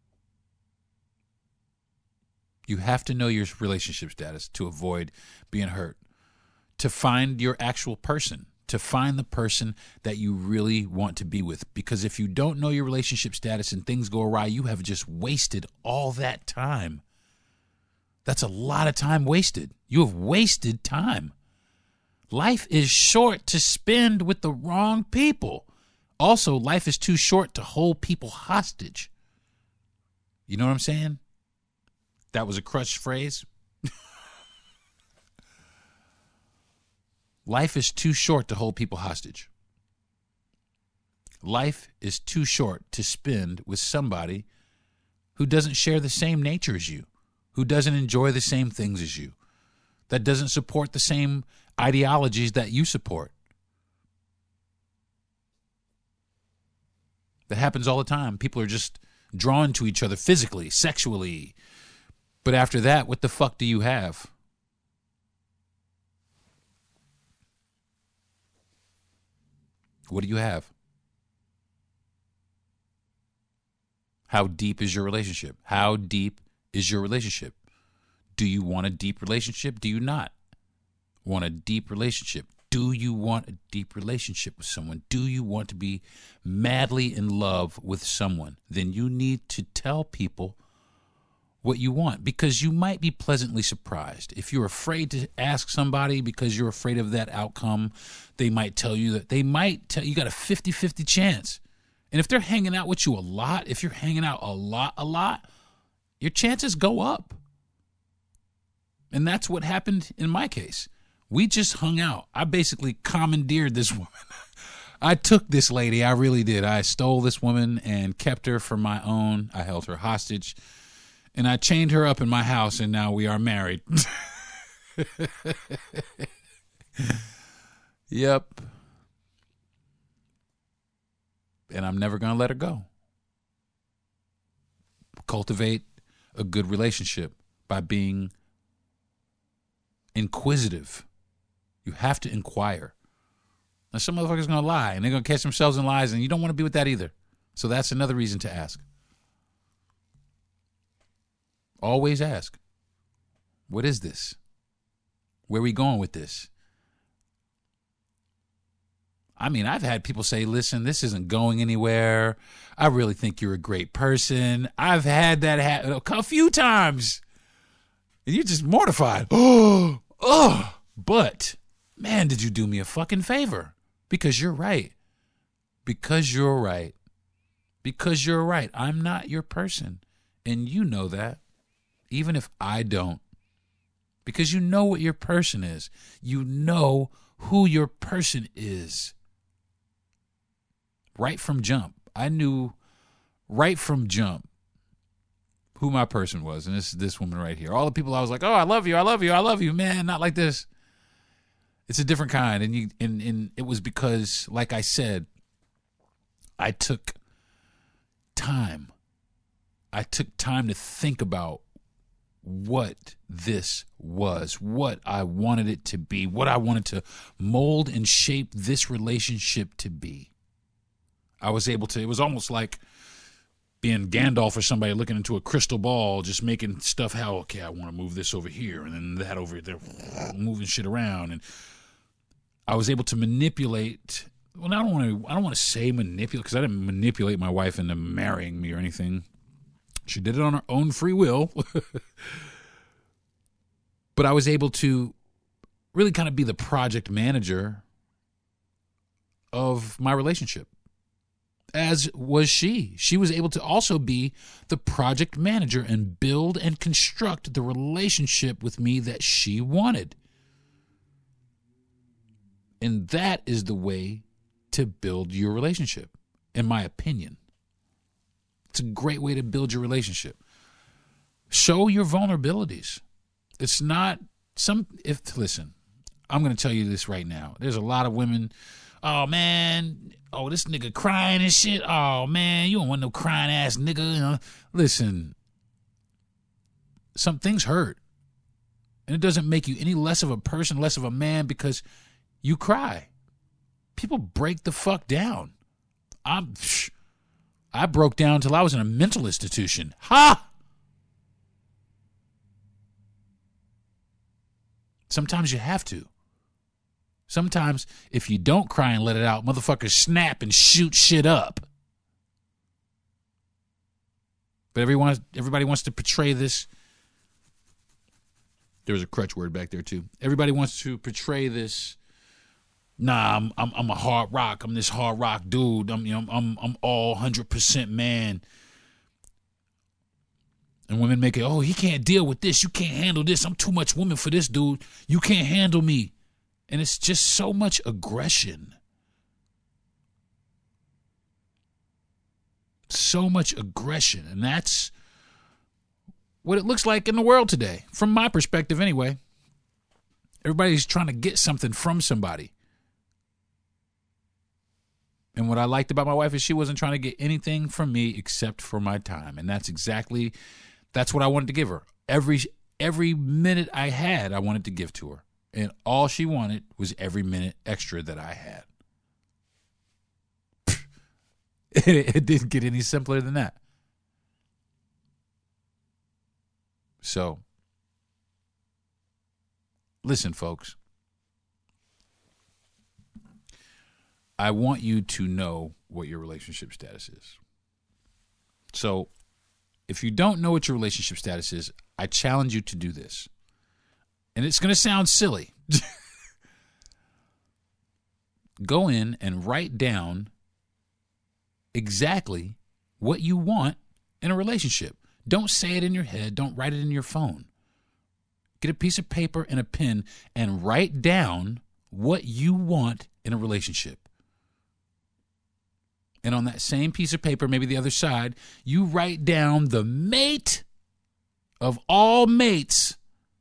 You have to know your relationship status to avoid being hurt, to find your actual person, to find the person that you really want to be with. Because if you don't know your relationship status and things go awry, you have just wasted all that time. That's a lot of time wasted. You have wasted time. Life is short to spend with the wrong people. Also, life is too short to hold people hostage. You know what I'm saying? That was a crutch phrase. Life is too short to hold people hostage. Life is too short to spend with somebody who doesn't share the same nature as you, who doesn't enjoy the same things as you, that doesn't support the same ideologies that you support. That happens all the time. People are just drawn to each other physically, sexually. But after that, what the fuck do you have? What do you have? How deep is your relationship? How deep is your relationship? Do you want a deep relationship? Do you not want a deep relationship? Do you want a deep relationship with someone? Do you want to be madly in love with someone? Then you need to tell people what you want, because you might be pleasantly surprised. If you're afraid to ask somebody because you're afraid of that outcome, they might tell you that they might tell you got a fifty-fifty chance. And if they're hanging out with you a lot, if you're hanging out a lot, a lot, your chances go up. And that's what happened in my case. We just hung out. I basically commandeered this woman. I took this lady. I really did. I stole this woman and kept her for my own. I held her hostage. And I chained her up in my house, and now we are married. Yep. And I'm never going to let her go. Cultivate a good relationship by being inquisitive, You have to inquire. Now, some motherfuckers going to lie, and they're going to catch themselves in lies, and you don't want to be with that either. So that's another reason to ask. Always ask. What is this? Where are we going with this? I mean, I've had people say, listen, this isn't going anywhere. I really think you're a great person. I've had that happen a few times. And you're just mortified. Oh, oh. But, man, did you do me a fucking favor? Because you're right. Because you're right. Because you're right. I'm not your person. And you know that. Even if I don't. Because you know what your person is. You know who your person is. Right from jump. I knew right from jump who my person was. And this this woman right here. All the people I was like, oh, I love you, I love you, I love you. Man, not like this. It's a different kind. And you and, and it was because, like I said, I took time. I took time to think about what this was, what I wanted it to be, what I wanted to mold and shape this relationship to be. I was able to, it was almost like being Gandalf or somebody looking into a crystal ball, just making stuff how, okay, I want to move this over here and then that over there, moving shit around. And I was able to manipulate, well, I don't want to, I don't want to say manipulate, because I didn't manipulate my wife into marrying me or anything. She did it on her own free will. But I was able to really kind of be the project manager of my relationship, as was she. She was able to also be the project manager and build and construct the relationship with me that she wanted. And that is the way to build your relationship, in my opinion. It's a great way to build your relationship. Show your vulnerabilities. It's not some, if, listen, I'm going to tell you this right now. There's a lot of women, oh man, oh, this nigga crying and shit. Oh man, you don't want no crying ass nigga. You know? Listen, some things hurt. And it doesn't make you any less of a person, less of a man because you cry. People break the fuck down. I'm, psh, I broke down until I was in a mental institution. Ha! Sometimes you have to. Sometimes if you don't cry and let it out, motherfuckers snap and shoot shit up. But everyone, everybody wants to portray this. There was a crutch word back there too. Everybody wants to portray this. Nah, I'm I'm, I'm a hard rock. I'm this hard rock dude. I'm you know I'm I'm all one hundred percent man. And women make it, oh, he can't deal with this. You can't handle this. I'm too much woman for this dude. You can't handle me. And it's just so much aggression. So much aggression. And that's what it looks like in the world today, from my perspective anyway. Everybody's trying to get something from somebody. And what I liked about my wife is she wasn't trying to get anything from me except for my time. And that's exactly, that's what I wanted to give her. Every every minute I had, I wanted to give to her. And all she wanted was every minute extra that I had. It, it didn't get any simpler than that. So, listen, folks. I want you to know what your relationship status is. So, if you don't know what your relationship status is, I challenge you to do this. And it's going to sound silly. Go in and write down exactly what you want in a relationship. Don't say it in your head. Don't write it in your phone. Get a piece of paper and a pen and write down what you want in a relationship. And on that same piece of paper, maybe the other side, you write down the mate of all mates.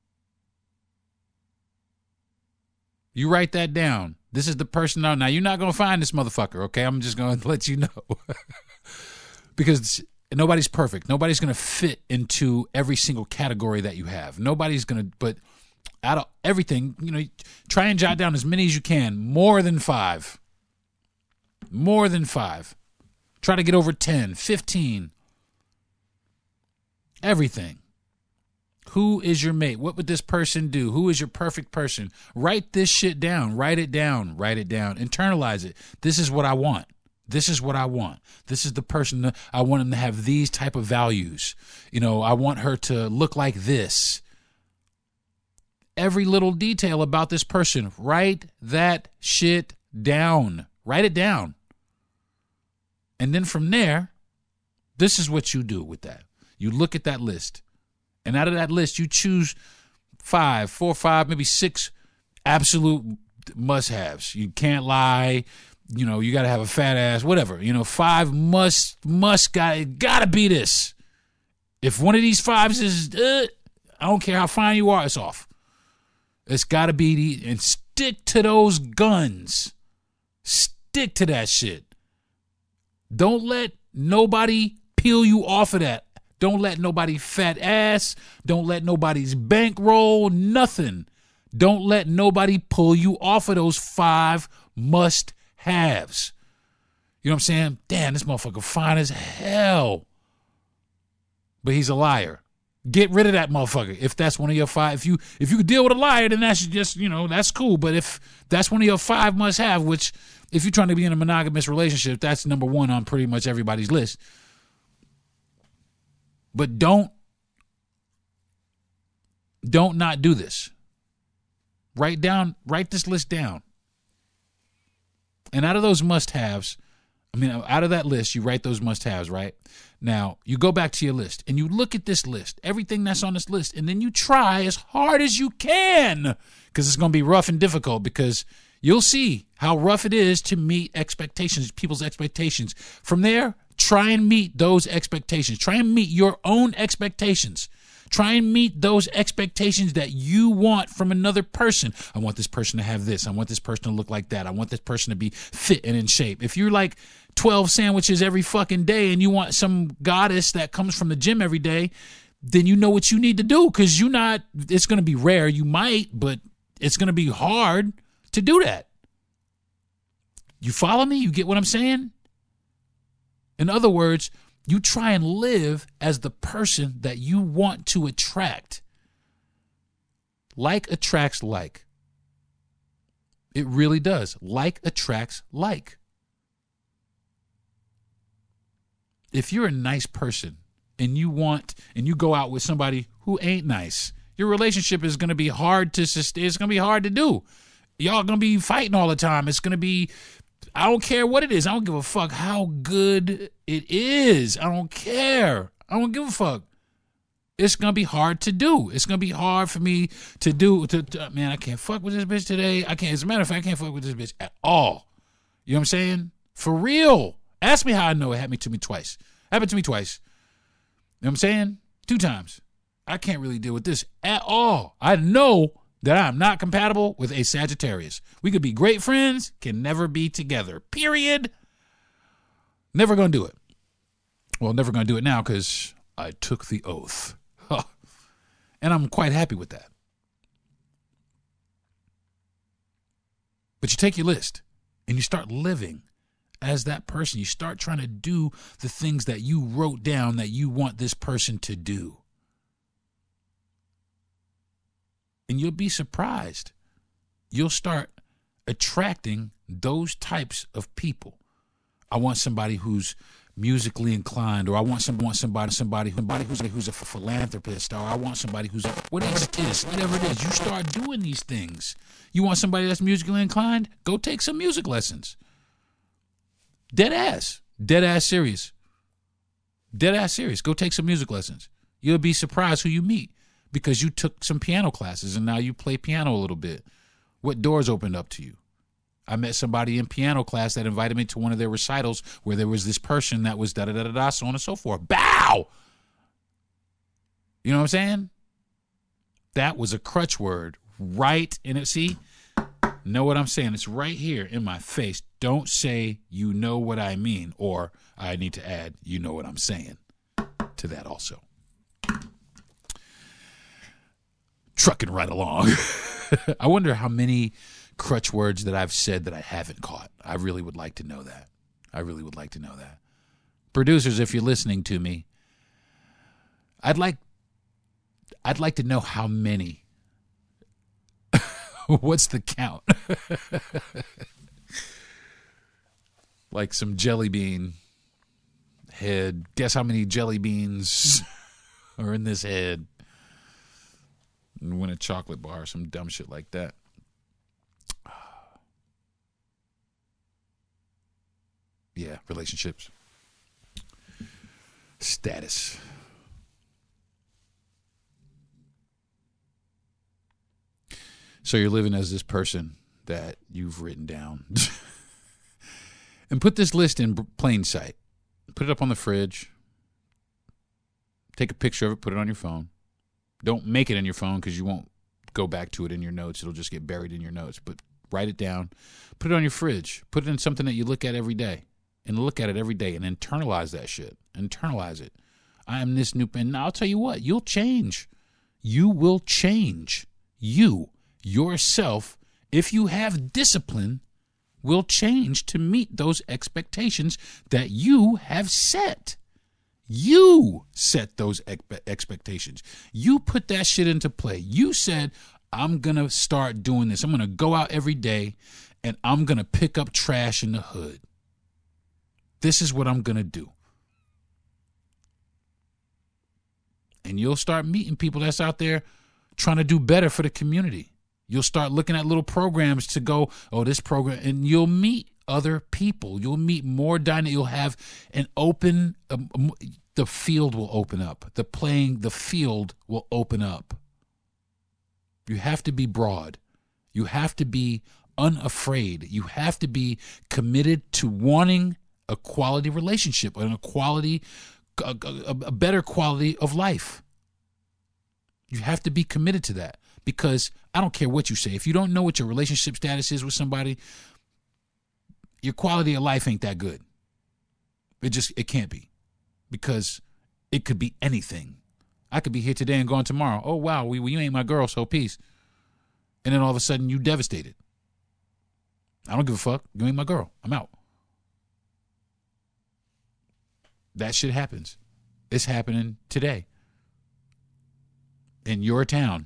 You write that down. This is the person. Now, now you're not going to find this motherfucker, okay? I'm just going to let you know. Because nobody's perfect. Nobody's going to fit into every single category that you have. Nobody's going to, but out of everything, you know, try and jot down as many as you can. More than five. More than five. Try to get over ten, fifteen. Everything. Who is your mate? What would this person do? Who is your perfect person? Write this shit down. Write it down. Write it down. Internalize it. This is what I want. This is what I want. This is the person that I want them to have these type of values. You know, I want her to look like this. Every little detail about this person, write that shit down. Write it down. And then from there, this is what you do with that. You look at that list. And out of that list, you choose five, four, five, maybe six absolute must-haves. You can't lie. You know, you got to have a fat ass, whatever. You know, five must, must, got gotta be this. If one of these fives is, uh, I don't care how fine you are, it's off. It's got to be, the, and stick to those guns. Stick to that shit. Don't let nobody peel you off of that. Don't let nobody fat ass. Don't let nobody's bankroll. Nothing. Don't let nobody pull you off of those five must-haves. You know what I'm saying? Damn, this motherfucker fine as hell. But he's a liar. Get rid of that motherfucker. If that's one of your five, if you if you could deal with a liar, then that's just, you know, that's cool. But if that's one of your five must-have, which if you're trying to be in a monogamous relationship, that's number one on pretty much everybody's list. But don't, don't not do this. Write down, write this list down. And out of those must-haves, I mean, out of that list, you write those must-haves, right? Now, you go back to your list and you look at this list, everything that's on this list, and then you try as hard as you can, because it's going to be rough and difficult, because you'll see how rough it is to meet expectations, people's expectations. From there, try and meet those expectations. Try and meet your own expectations. Try and meet those expectations that you want from another person. I want this person to have this. I want this person to look like that. I want this person to be fit and in shape. If you're like twelve sandwiches every fucking day and you want some goddess that comes from the gym every day, then you know what you need to do, because you're not, it's going to be rare. You might, but it's going to be hard to do that. You follow me? You get what I'm saying? In other words, you try and live as the person that you want to attract. Like attracts like. It really does. Like attracts like. If you're a nice person and you want, and you go out with somebody who ain't nice, your relationship is going to be hard to sustain. It's going to be hard to do. Y'all going to be fighting all the time. It's going to be, I don't care what it is. I don't give a fuck how good it is. I don't care. I don't give a fuck. It's going to be hard to do. It's going to be hard for me to do. To, to, man, I can't fuck with this bitch today. I can't. As a matter of fact, I can't fuck with this bitch at all. You know what I'm saying? For real. Ask me how I know it happened to me twice. Happened to me twice. You know what I'm saying? Two times. I can't really deal with this at all. I know that I'm not compatible with a Sagittarius. We could be great friends, can never be together. Period. Never going to do it. Well, never going to do it now because I took the oath. And I'm quite happy with that. But you take your list and you start living as that person. You start trying to do the things that you wrote down that you want this person to do. And you'll be surprised. You'll start attracting those types of people. I want somebody who's musically inclined, or I want some want somebody somebody somebody who's who's a philanthropist, or I want somebody who's a, whatever it is, whatever it is. You start doing these things. You want somebody that's musically inclined? Go take some music lessons. Dead ass, dead ass serious, dead ass serious. Go take some music lessons. You'll be surprised who you meet, because you took some piano classes and now you play piano a little bit. What doors opened up to you? I met somebody in piano class that invited me to one of their recitals where there was this person that was da-da-da-da-da, so on and so forth. Bow! You know what I'm saying? That was a crutch word right in it. See? Know what I'm saying? It's right here in my face. Don't say you know what I mean, or I need to add you know what I'm saying to that also. trucking right along. I wonder how many crutch words that I've said that I haven't caught. I really would like to know that. I really would like to know that. Producers, if you're listening to me, I'd like I'd like to know how many. What's the count? Like some jelly bean head. Guess how many jelly beans are in this head? And win a chocolate bar or some dumb shit like that. Yeah, relationships. Status. So you're living as this person that you've written down. And put this list in plain sight. Put it up on the fridge. Take a picture of it, put it on your phone. Don't make it in your phone because you won't go back to it in your notes. It'll just get buried in your notes. But write it down. Put it on your fridge. Put it in something that you look at every day. And look at it every day and internalize that shit. Internalize it. I am this new... And I'll tell you what. You'll change. You will change. You, yourself, if you have discipline, will change to meet those expectations that you have set. You set those ex- expectations. You put that shit into play. You said, I'm going to start doing this. I'm going to go out every day and I'm going to pick up trash in the hood. This is what I'm going to do. And you'll start meeting people that's out there trying to do better for the community. You'll start looking at little programs to go, oh, this program, and you'll meet other people. You'll meet more dynamic. You'll have an open, um, the field will open up. The playing, the field will open up. You have to be broad. You have to be unafraid. You have to be committed to wanting a quality relationship and a quality, a, a, a better quality of life. You have to be committed to that. Because I don't care what you say. If you don't know what your relationship status is with somebody, your quality of life ain't that good. It just, it can't be. Because it could be anything. I could be here today and gone tomorrow. Oh, wow, we, you ain't my girl, so peace. And then all of a sudden, you devastated. I don't give a fuck. You ain't my girl. I'm out. That shit happens. It's happening today. In your town.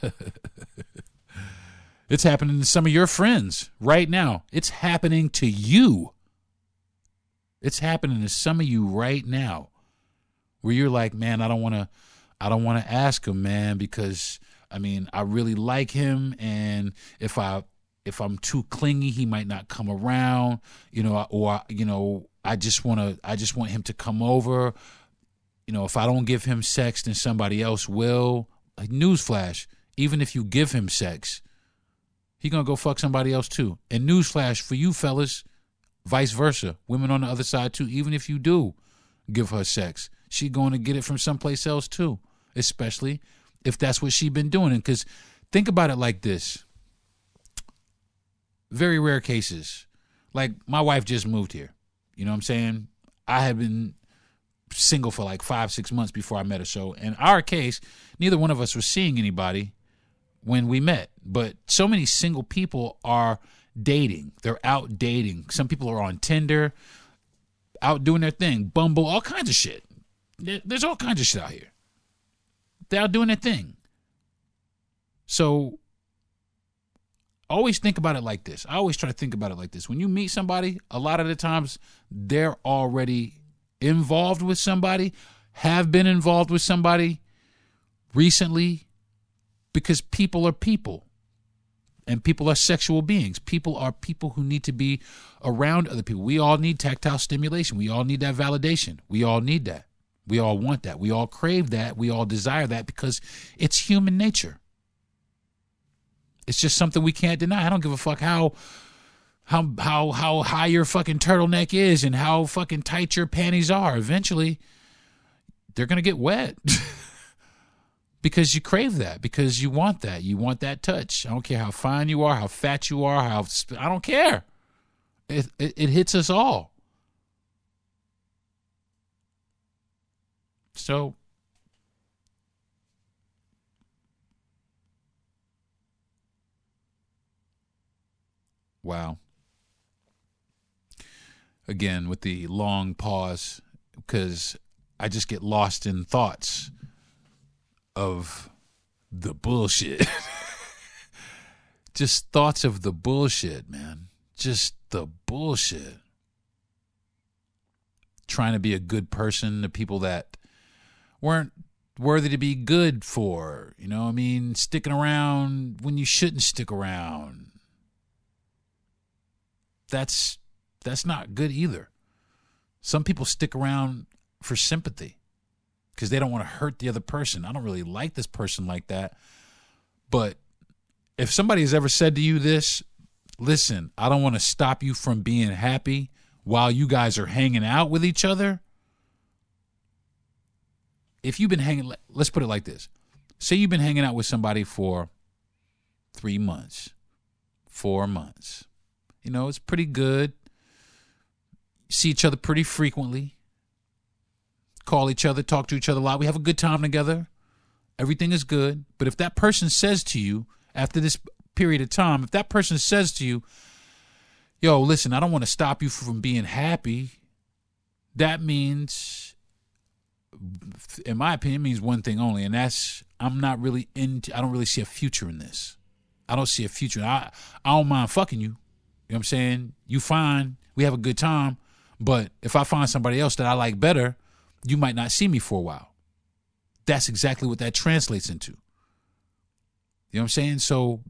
It's happening to some of your friends right now. It's happening to you. It's happening to some of you right now where you're like, man, I don't want to, I don't want to ask him, man, because I mean, I really like him. And if I, if I'm too clingy, he might not come around, you know, or, you know, I just want to, I just want him to come over. You know, if I don't give him sex, then somebody else will. Like, newsflash. Even if you give him sex, he gonna go fuck somebody else too. And newsflash for you fellas, vice versa. Women on the other side too. Even if you do give her sex, she going to get it from someplace else too. Especially if that's what she been doing. And because think about it like this. Very rare cases. Like my wife just moved here. You know what I'm saying? I had been single for like five, six months before I met her. So in our case, neither one of us was seeing anybody when we met. But so many single people are dating. They're out dating. Some people are on Tinder, out doing their thing. Bumble, all kinds of shit. There's all kinds of shit out here. They're out doing their thing. So always think about it like this. I always try to think about it like this. When you meet somebody, a lot of the times they're already involved with somebody, have been involved with somebody recently, because people are people and people are sexual beings. People are people who need to be around other people. We all need tactile stimulation. We all need that validation. We all need that. We all want that. We all crave that. We all desire that because it's human nature. It's just something we can't deny. I don't give a fuck how how how how high your fucking turtleneck is and how fucking tight your panties are. Eventually, they're going to get wet. Because you crave that, because you want that. You want that touch. I don't care how fine you are, how fat you are, how I don't care. It, it, it hits us all. So Wow. Again, with the long pause, because I just get lost in thoughts of the bullshit. Just thoughts of the bullshit, man. Just the bullshit. Trying to be a good person to people that weren't worthy to be good for. You know what I mean? Sticking around when you shouldn't stick around. That's that's not good either. Some people stick around for sympathy because they don't want to hurt the other person. I don't really like this person like that. But if somebody has ever said to you this, listen, I don't want to stop you from being happy while you guys are hanging out with each other. If you've been hanging, let's put it like this. Say you've been hanging out with somebody for three months, four months. You know, it's pretty good. See each other pretty frequently. Call each other, talk to each other a lot. We have a good time together. Everything is good. But if that person says to you, after this period of time, if that person says to you, yo, listen, I don't want to stop you from being happy, that means, in my opinion, means one thing only, and that's I'm not really into, I don't really see a future in this. I don't see a future. I, I don't mind fucking you. You know what I'm saying? You fine. We have a good time. But if I find somebody else that I like better, you might not see me for a while. That's exactly what that translates into. You know what I'm saying? So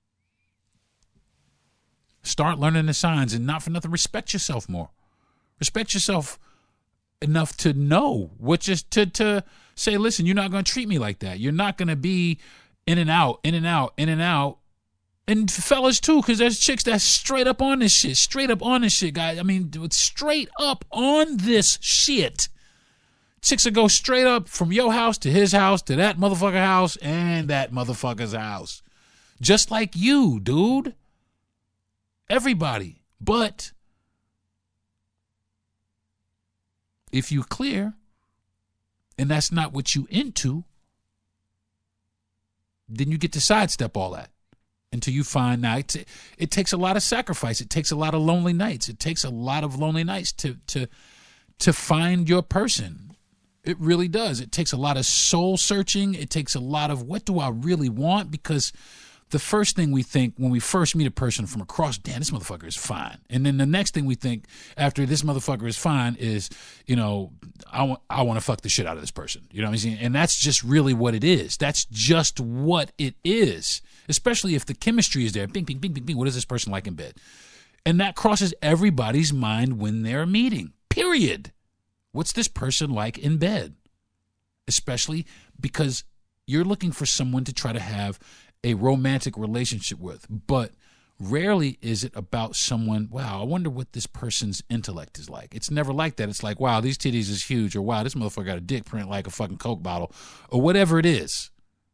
start learning the signs, and not for nothing, respect yourself more. Respect yourself enough to know what just to to say, listen, you're not going to treat me like that. You're not going to be in and out, in and out, in and out. And fellas too, because there's chicks that's straight up on this shit, straight up on this shit, guys. I mean, straight up on this shit. Chicks will go straight up from your house to his house to that motherfucker house and that motherfucker's house. Just like you, dude. Everybody. But if you clear and that's not what you into, then you get to sidestep all that until you find now it, it takes a lot of sacrifice. It takes a lot of lonely nights. It takes a lot of lonely nights to to to find your person. It really does. It takes a lot of soul searching. It takes a lot of what do I really want? Because the first thing we think when we first meet a person from across, damn, this motherfucker is fine. And then the next thing we think after this motherfucker is fine is, you know, I want I want to fuck the shit out of this person. You know what I'm saying? And that's just really what it is. That's just what it is. Especially if the chemistry is there. Bing, bing, bing, bing, bing. What is this person like in bed? And that crosses everybody's mind when they're meeting. Period. What's this person like in bed? Especially because you're looking for someone to try to have a romantic relationship with. But rarely is it about someone, wow, I wonder what this person's intellect is like. It's never like that. It's like, wow, these titties is huge, or wow, this motherfucker got a dick print like a fucking Coke bottle, or whatever it is.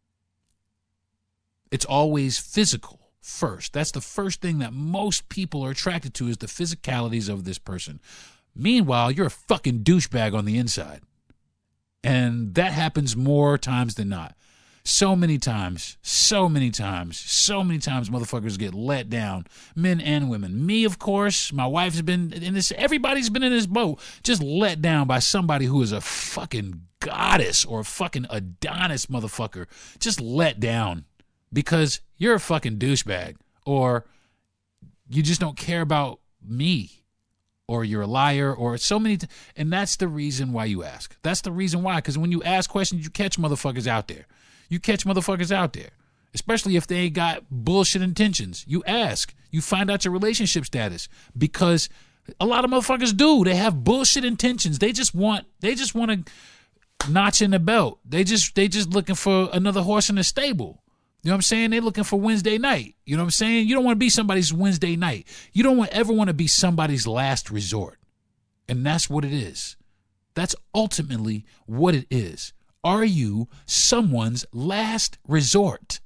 It's always physical first. That's the first thing that most people are attracted to, is the physicalities of this person. Meanwhile, you're a fucking douchebag on the inside. And that happens more times than not. So many times, so many times, so many times motherfuckers get let down, men and women. Me, of course, my wife's been in this, everybody's been in this boat, just let down by somebody who is a fucking goddess or a fucking Adonis motherfucker. Just let down because you're a fucking douchebag, or you just don't care about me, or you're a liar, or so many. T- and that's the reason why you ask. That's the reason why, because when you ask questions, you catch motherfuckers out there. You catch motherfuckers out there, especially if they ain't got bullshit intentions. You ask. You find out your relationship status, because a lot of motherfuckers do. They have bullshit intentions. They just want. They just want to notch in the belt. They just. They just looking for another horse in the stable. You know what I'm saying? They're looking for Wednesday night. You know what I'm saying? You don't want to be somebody's Wednesday night. You don't want, ever want to be somebody's last resort. And that's what it is. That's ultimately what it is. Are you someone's last resort?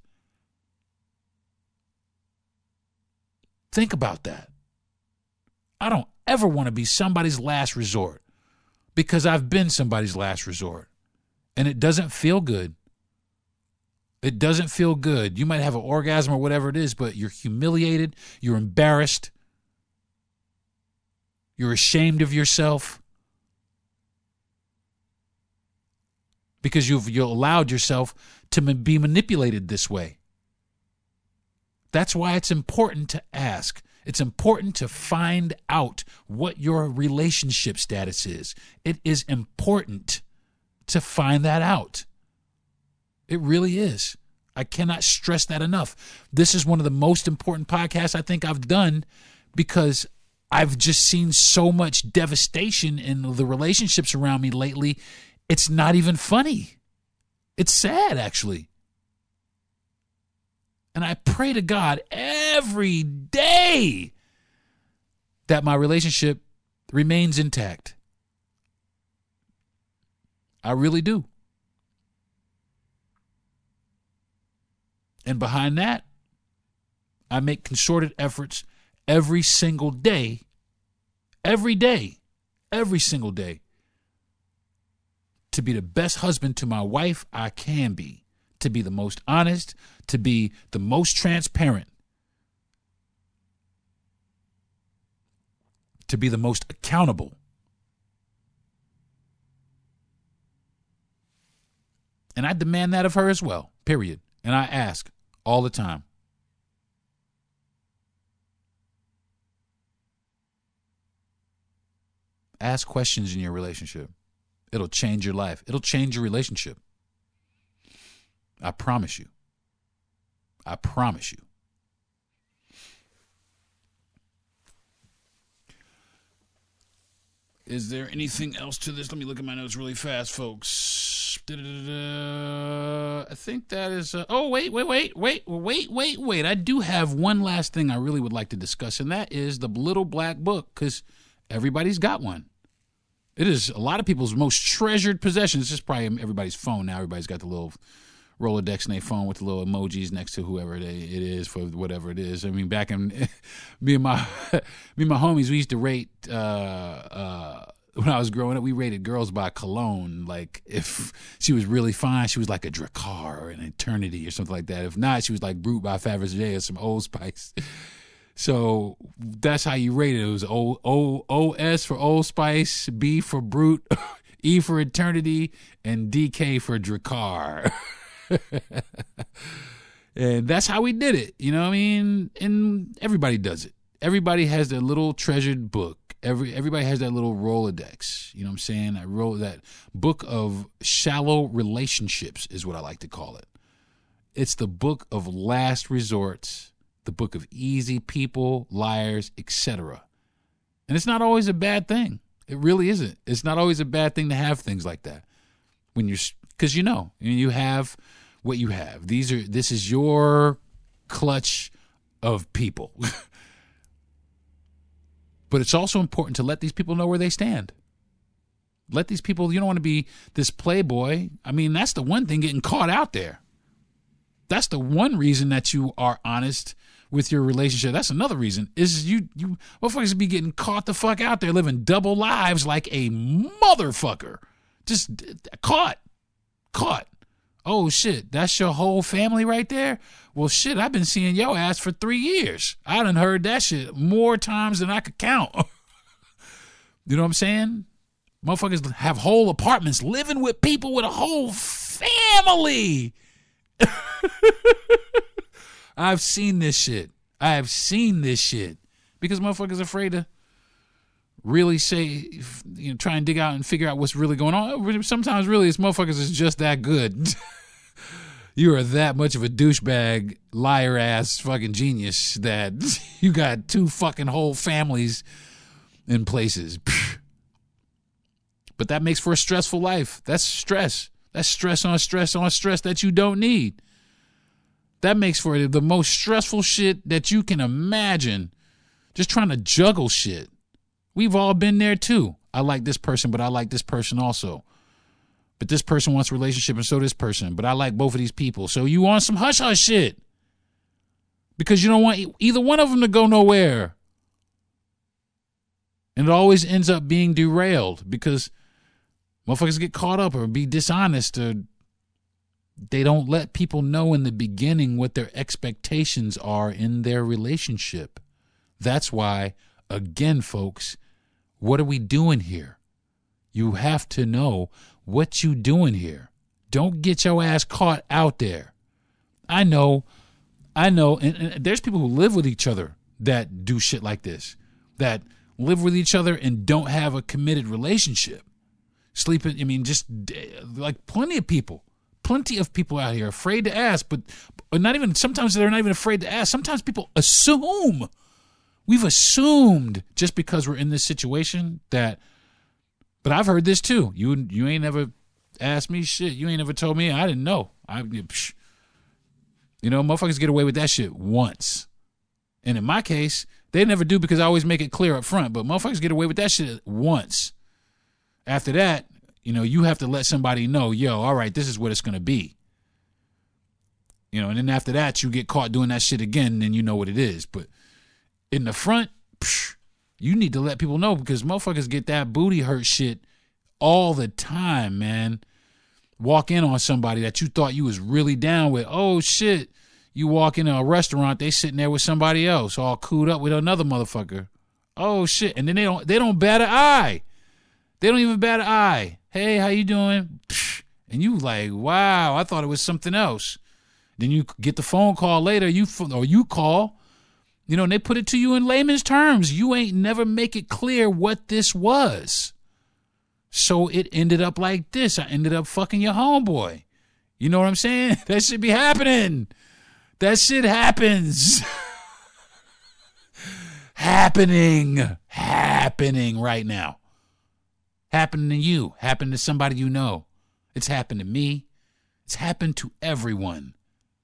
Think about that. I don't ever want to be somebody's last resort, because I've been somebody's last resort, and it doesn't feel good. It doesn't feel good. You might have an orgasm or whatever it is, but you're humiliated. You're embarrassed. You're ashamed of yourself because you've you allowed yourself to be manipulated this way. That's why it's important to ask. It's important to find out what your relationship status is. It is important to find that out. It really is. I cannot stress that enough. This is one of the most important podcasts I think I've done because I've just seen so much devastation in the relationships around me lately. It's not even funny. It's sad, actually. And I pray to God every day that my relationship remains intact. I really do. And behind that, I make concerted efforts every single day, every day, every single day, to be the best husband to my wife I can be, to be the most honest, to be the most transparent, to be the most accountable. And I demand that of her as well, period. And I ask all the time. Ask questions in your relationship. It'll change your life. It'll change your relationship. I promise you. I promise you. Is there anything else to this? Let me look at my notes really fast, folks. Da-da-da-da. I think that is... Uh, oh, wait, wait, wait, wait, wait, wait, wait. I do have one last thing I really would like to discuss, and that is the Little Black Book, because everybody's got one. It is a lot of people's most treasured possession. It's just probably everybody's phone now. Everybody's got the little Rolodex in their phone with the little emojis next to whoever it is for whatever it is. I mean, back in me and my me and my homies, we used to rate uh, uh, when I was growing up. We rated girls by cologne. Like if she was really fine, she was like a Drakkar or an Eternity or something like that. If not, she was like Brute by Fabergé or some Old Spice. So that's how you rate it. It was O O O S for Old Spice, B for Brute, E for Eternity, and D K for Drakkar. And that's how we did it. You know what I mean? And everybody does it. Everybody has their little treasured book. Every everybody has that little Rolodex. You know what I'm saying? That roll that book of shallow relationships is what I like to call it. It's the book of last resorts. The book of easy people, liars, et cetera. And it's not always a bad thing. It really isn't. It's not always a bad thing to have things like that. When you're, because you know, you have what you have. These are. This is your clutch of people. But it's also important to let these people know where they stand. Let these people. You don't want to be this playboy. I mean, that's the one thing getting caught out there. That's the one reason that you are honest with your relationship. That's another reason is you you motherfuckers be getting caught the fuck out there living double lives like a motherfucker. Just caught, caught. Oh shit, that's your whole family right there? Well shit, I've been seeing your ass for three years. I done heard that shit more times than I could count. You know what I'm saying? Motherfuckers have whole apartments living with people with a whole family. I've seen this shit. I have seen this shit because motherfuckers afraid to really say, you know, try and dig out and figure out what's really going on. Sometimes really it's motherfuckers is just that good. You are that much of a douchebag, liar ass fucking genius that you got two fucking whole families in places. But that makes for a stressful life. That's stress. That's stress on stress on stress that you don't need. That makes for the most stressful shit that you can imagine. Just trying to juggle shit. We've all been there too. I like this person, but I like this person also. But this person wants a relationship and so this person. But I like both of these people. So you want some hush hush shit. Because you don't want either one of them to go nowhere. And it always ends up being derailed because motherfuckers get caught up or be dishonest or they don't let people know in the beginning what their expectations are in their relationship. That's why, again, folks, what are we doing here? You have to know what you doing here. Don't get your ass caught out there. I know, I know, and, and there's people who live with each other that do shit like this, that live with each other and don't have a committed relationship. Sleeping, I mean, just like plenty of people, plenty of people out here afraid to ask, but, but not even, sometimes they're not even afraid to ask. Sometimes people assume, we've assumed just because we're in this situation that, but I've heard this too. You you ain't never asked me shit. You ain't never told me. I didn't know. I, psh. You know, motherfuckers get away with that shit once. And in my case, they never do because I always make it clear up front, but motherfuckers get away with that shit once. After that, you know, you have to let somebody know, yo, all right, this is what it's going to be. You know, and then after that, you get caught doing that shit again, and then you know what it is. But in the front, psh, you need to let people know because motherfuckers get that booty hurt shit all the time, man. Walk in on somebody that you thought you was really down with. Oh, shit. You walk into a restaurant, they sitting there with somebody else, all cooled up with another motherfucker. Oh, shit. And then they don't they don't bat an eye. They don't even bat an eye. Hey, how you doing? And you like, wow, I thought it was something else. Then you get the phone call later, you or you call, you know, and they put it to you in layman's terms. You ain't never make it clear what this was. So it ended up like this. I ended up fucking your homeboy. You know what I'm saying? That shit be happening. That shit happens. happening. Happening right now. Happening to you. Happening to somebody you know. It's happened to me. It's happened to everyone.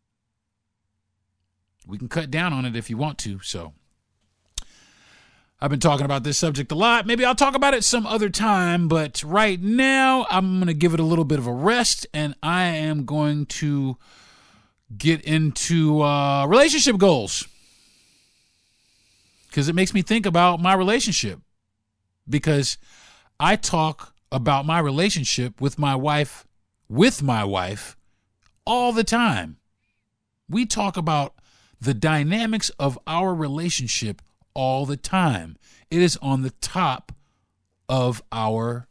We can cut down on it if you want to, so. I've been talking about this subject a lot. Maybe I'll talk about it some other time, but right now I'm going to give it a little bit of a rest, and I am going to get into uh, relationship goals because it makes me think about my relationship because I talk about my relationship with my wife, with my wife all the time. We talk about the dynamics of our relationship all the time. It is on the top of our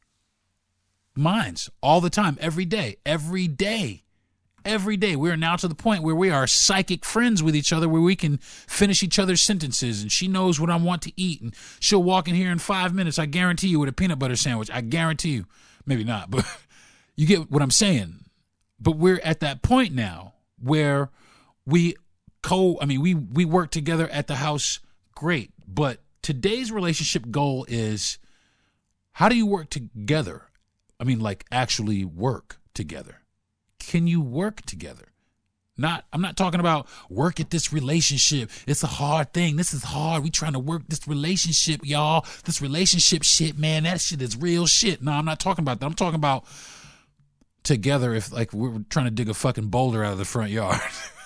minds all the time, every day, every day, every day. We are now to the point where we are psychic friends with each other, where we can finish each other's sentences, and she knows what I want to eat, and she'll walk in here in five minutes, I guarantee you, with a peanut butter sandwich. I guarantee you. Maybe not, but you get what I'm saying. But we're at that point now where we co, I mean, we, we work together at the house. Great. But today's relationship goal is, how do you work together? I mean, like actually work together. Can you work together? Not, I'm not talking about work at this relationship. It's a hard thing. This is hard. We trying to work this relationship, y'all. This relationship shit, man, that shit is real shit. No, I'm not talking about that. I'm talking about together if like we're trying to dig a fucking boulder out of the front yard.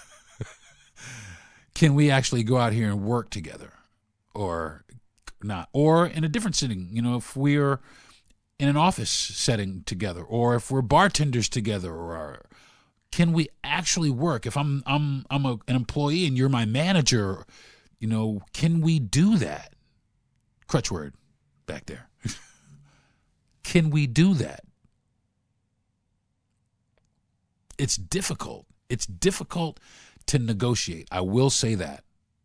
Can we actually go out here and work together or not? Or in a different setting, you know, if we're in an office setting together, or if we're bartenders together, or can we actually work? If I'm I'm I'm a, an employee and you're my manager, you know, can we do that? Crutch word back there. Can we do that? It's difficult. It's difficult to negotiate. I will say that.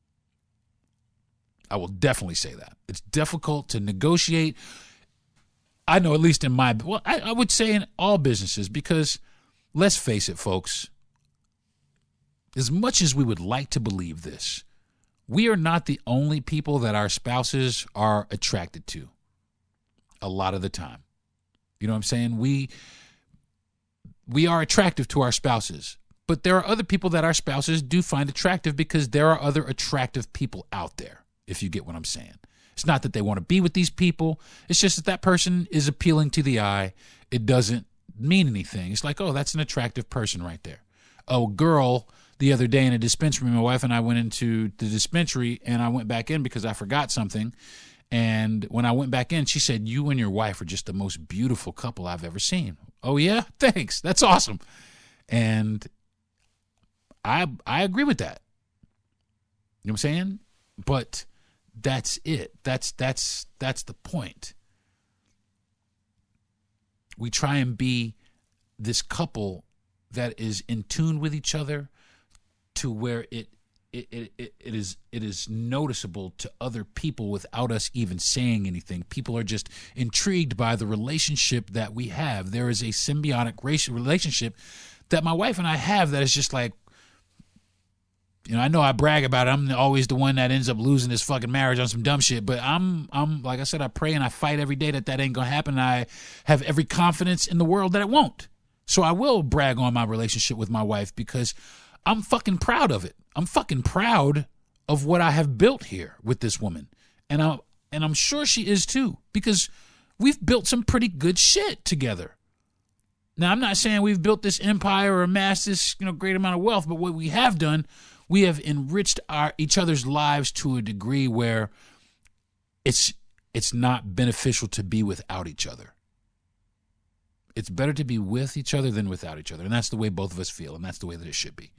I will definitely say that. It's difficult to negotiate. I know, at least in my, well, I, I would say in all businesses, because let's face it, folks, as much as we would like to believe this, we are not the only people that our spouses are attracted to a lot of the time. You know what I'm saying? We, we are attractive to our spouses. But there are other people that our spouses do find attractive because there are other attractive people out there, if you get what I'm saying. It's not that they want to be with these people. It's just that that person is appealing to the eye. It doesn't mean anything. It's like, oh, that's an attractive person right there. A girl the other day in a dispensary, my wife and I went into the dispensary, and I went back in because I forgot something. And when I went back in, she said, you and your wife are just the most beautiful couple I've ever seen. Oh, yeah? Thanks. That's awesome. And I I agree with that. You know what I'm saying? But that's it. That's that's that's the point. We try and be this couple that is in tune with each other to where it it, it, it, it is it is noticeable to other people without us even saying anything. People are just intrigued by the relationship that we have. There is a symbiotic racial relationship that my wife and I have that is just like, you know, I know I brag about it. I'm always the one that ends up losing this fucking marriage on some dumb shit. But I'm, I'm like I said, I pray and I fight every day that that ain't going to happen. And I have every confidence in the world that it won't. So I will brag on my relationship with my wife because I'm fucking proud of it. I'm fucking proud of what I have built here with this woman. And I'm, and I'm sure she is too, because we've built some pretty good shit together. Now, I'm not saying we've built this empire or amassed this, you know, great amount of wealth, but what we have done, we have enriched our each other's lives to a degree where it's it's not beneficial to be without each other. It's better to be with each other than without each other, and that's the way both of us feel, and that's the way that it should be.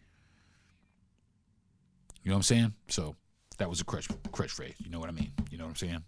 You know what I'm saying? So that was a crutch, crutch phrase. You know what I mean? You know what I'm saying?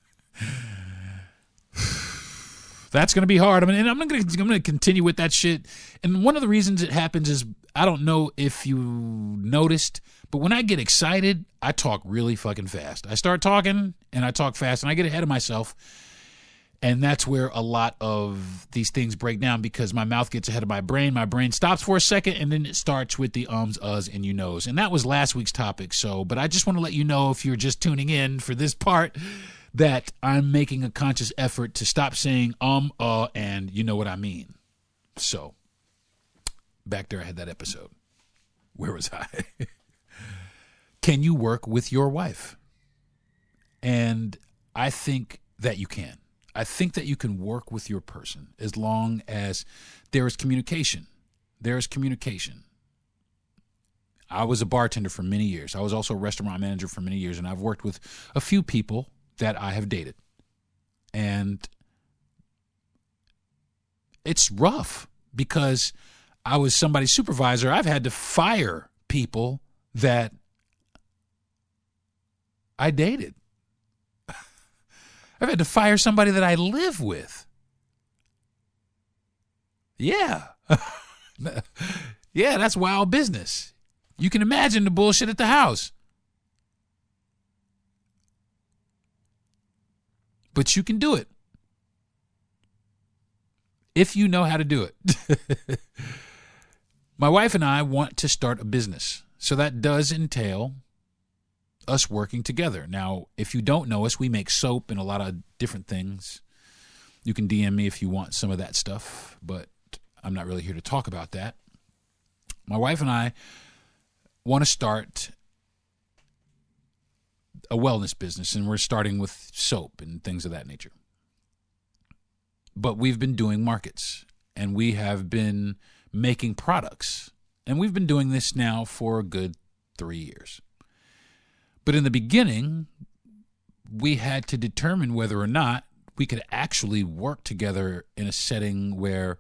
That's going to be hard. I mean, and I'm going to I'm going to continue with that shit. And one of the reasons it happens is, I don't know if you noticed, but when I get excited, I talk really fucking fast. I start talking and I talk fast and I get ahead of myself. And that's where a lot of these things break down, because my mouth gets ahead of my brain. My brain stops for a second and then it starts with the ums, uhs, and you knows. And that was last week's topic. So, but I just want to let you know, if you're just tuning in for this part, that I'm making a conscious effort to stop saying um, uh, and you know what I mean. So, back there I had that episode. Where was I? Can you work with your wife? And I think that you can. I think that you can work with your person as long as there is communication. There is communication. I was a bartender for many years. I was also a restaurant manager for many years, and I've worked with a few people that I have dated. And it's rough because I was somebody's supervisor. I've had to fire people that I dated. I've had to fire somebody that I live with. Yeah. Yeah, that's wild business. You can imagine the bullshit at the house. But you can do it. If you know how to do it. My wife and I want to start a business. So that does entail us working together. Now, if you don't know us, we make soap and a lot of different things. You can D M me if you want some of that stuff, but I'm not really here to talk about that. My wife and I want to start a wellness business, and we're starting with soap and things of that nature. But we've been doing markets, and we have been making products, and we've been doing this now for a good three years. But in the beginning, we had to determine whether or not we could actually work together in a setting where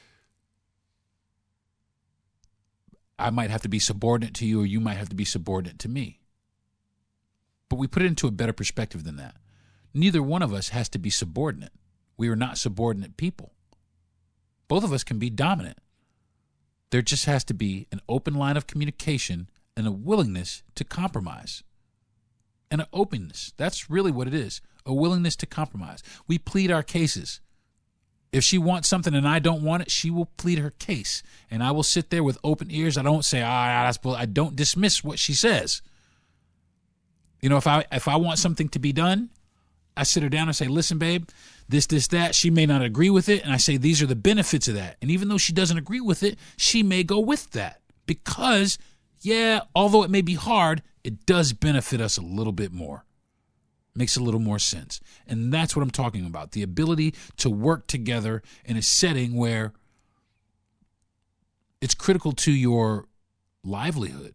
I might have to be subordinate to you or you might have to be subordinate to me. But we put it into a better perspective than that. Neither one of us has to be subordinate. We are not subordinate people. Both of us can be dominant. There just has to be an open line of communication and a willingness to compromise. And an openness. That's really what it is. A willingness to compromise. We plead our cases. If she wants something and I don't want it, she will plead her case. And I will sit there with open ears. I don't say, ah, that's bull. I don't dismiss what she says. You know, if I if I want something to be done, I sit her down and say, listen, babe, this, this, that. She may not agree with it. And I say, these are the benefits of that. And even though she doesn't agree with it, she may go with that. Because, yeah, although it may be hard, it does benefit us a little bit more. Makes a little more sense. And that's what I'm talking about. The ability to work together in a setting where it's critical to your livelihood.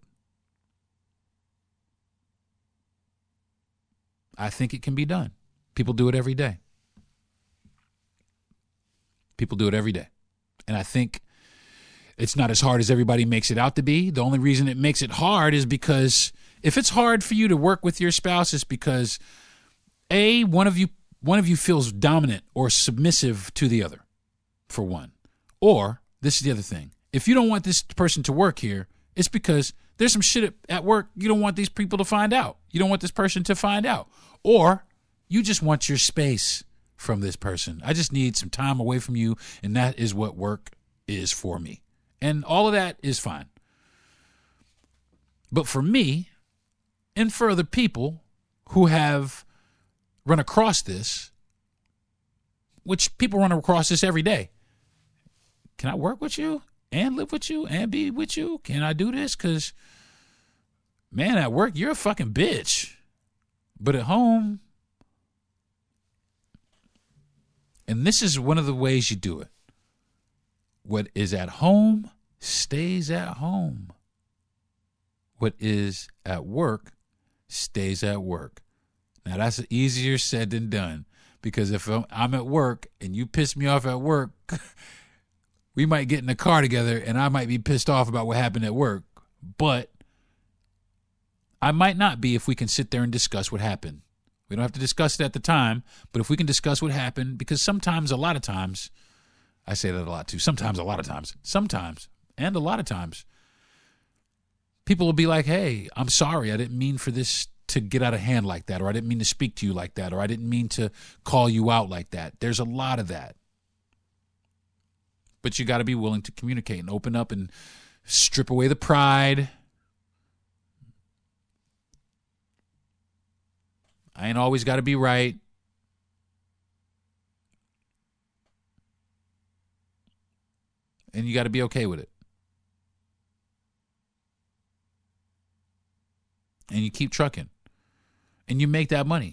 I think it can be done. People do it every day. People do it every day. And I think It's not as hard as everybody makes it out to be. The only reason it makes it hard is because if it's hard for you to work with your spouse, it's because A, one of you one of you feels dominant or submissive to the other, for one. Or, this is the other thing. If you don't want this person to work here, it's because there's some shit at work you don't want these people to find out. You don't want this person to find out. Or you just want your space from this person. I just need some time away from you, and that is what work is for me. And all of that is fine. But for me, and for other people who have run across this, which people run across this every day, can I work with you and live with you and be with you? Can I do this? Because, man, at work, you're a fucking bitch. But at home, and this is one of the ways you do it. What is at home stays at home. What is at work stays at work. Now, that's easier said than done, because if I'm at work and you piss me off at work, we might get in the car together and I might be pissed off about what happened at work, but I might not be if we can sit there and discuss what happened. We don't have to discuss it at the time, but if we can discuss what happened, because sometimes, a lot of times, I say that a lot too, sometimes, a lot of times, sometimes, and a lot of times, people will be like, hey, I'm sorry, I didn't mean for this to get out of hand like that, or I didn't mean to speak to you like that, or I didn't mean to call you out like that. There's a lot of that. But you got to be willing to communicate and open up and strip away the pride. I ain't always got to be right. And you got to be okay with it. And you keep trucking. And you make that money.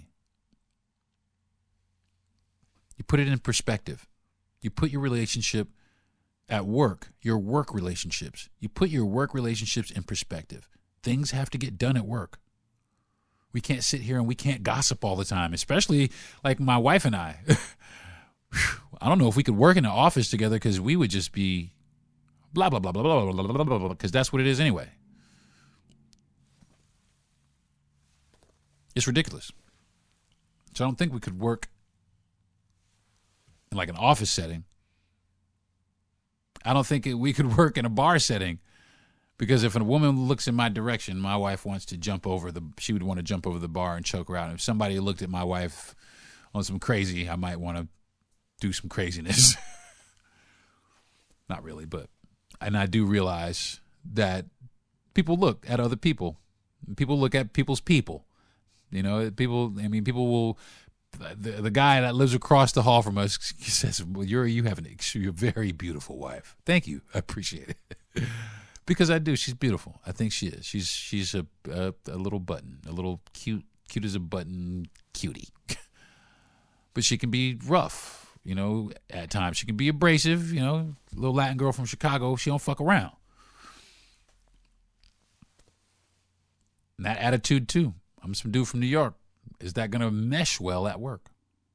You put it in perspective. You put your relationship at work, your work relationships. You put your work relationships in perspective. Things have to get done at work. We can't sit here and we can't gossip all the time, especially like my wife and I. I don't know if we could work in an office together, because we would just be blah, blah, blah, blah, blah, blah, blah, blah, blah, because that's what it is anyway. It's ridiculous. So I don't think we could work in like an office setting. I don't think it, we could work in a bar setting, because if a woman looks in my direction, my wife wants to jump over the, she would want to jump over the bar and choke her out. If somebody looked at my wife on some crazy, I might want to do some craziness. Not really, but, and I do realize that people look at other people. People look at people's people. You know, people, I mean, people will, the, the guy that lives across the hall from us says, well, you're, you have an, you're a very beautiful wife. Thank you. I appreciate it. Because I do. She's beautiful. I think she is. She's, she's a, a, a little button, a little cute, cute as a button cutie. But she can be rough, you know, at times. She can be abrasive, you know, little Latin girl from Chicago. She don't fuck around. And that attitude too. I'm some dude from New York. Is that going to mesh well at work?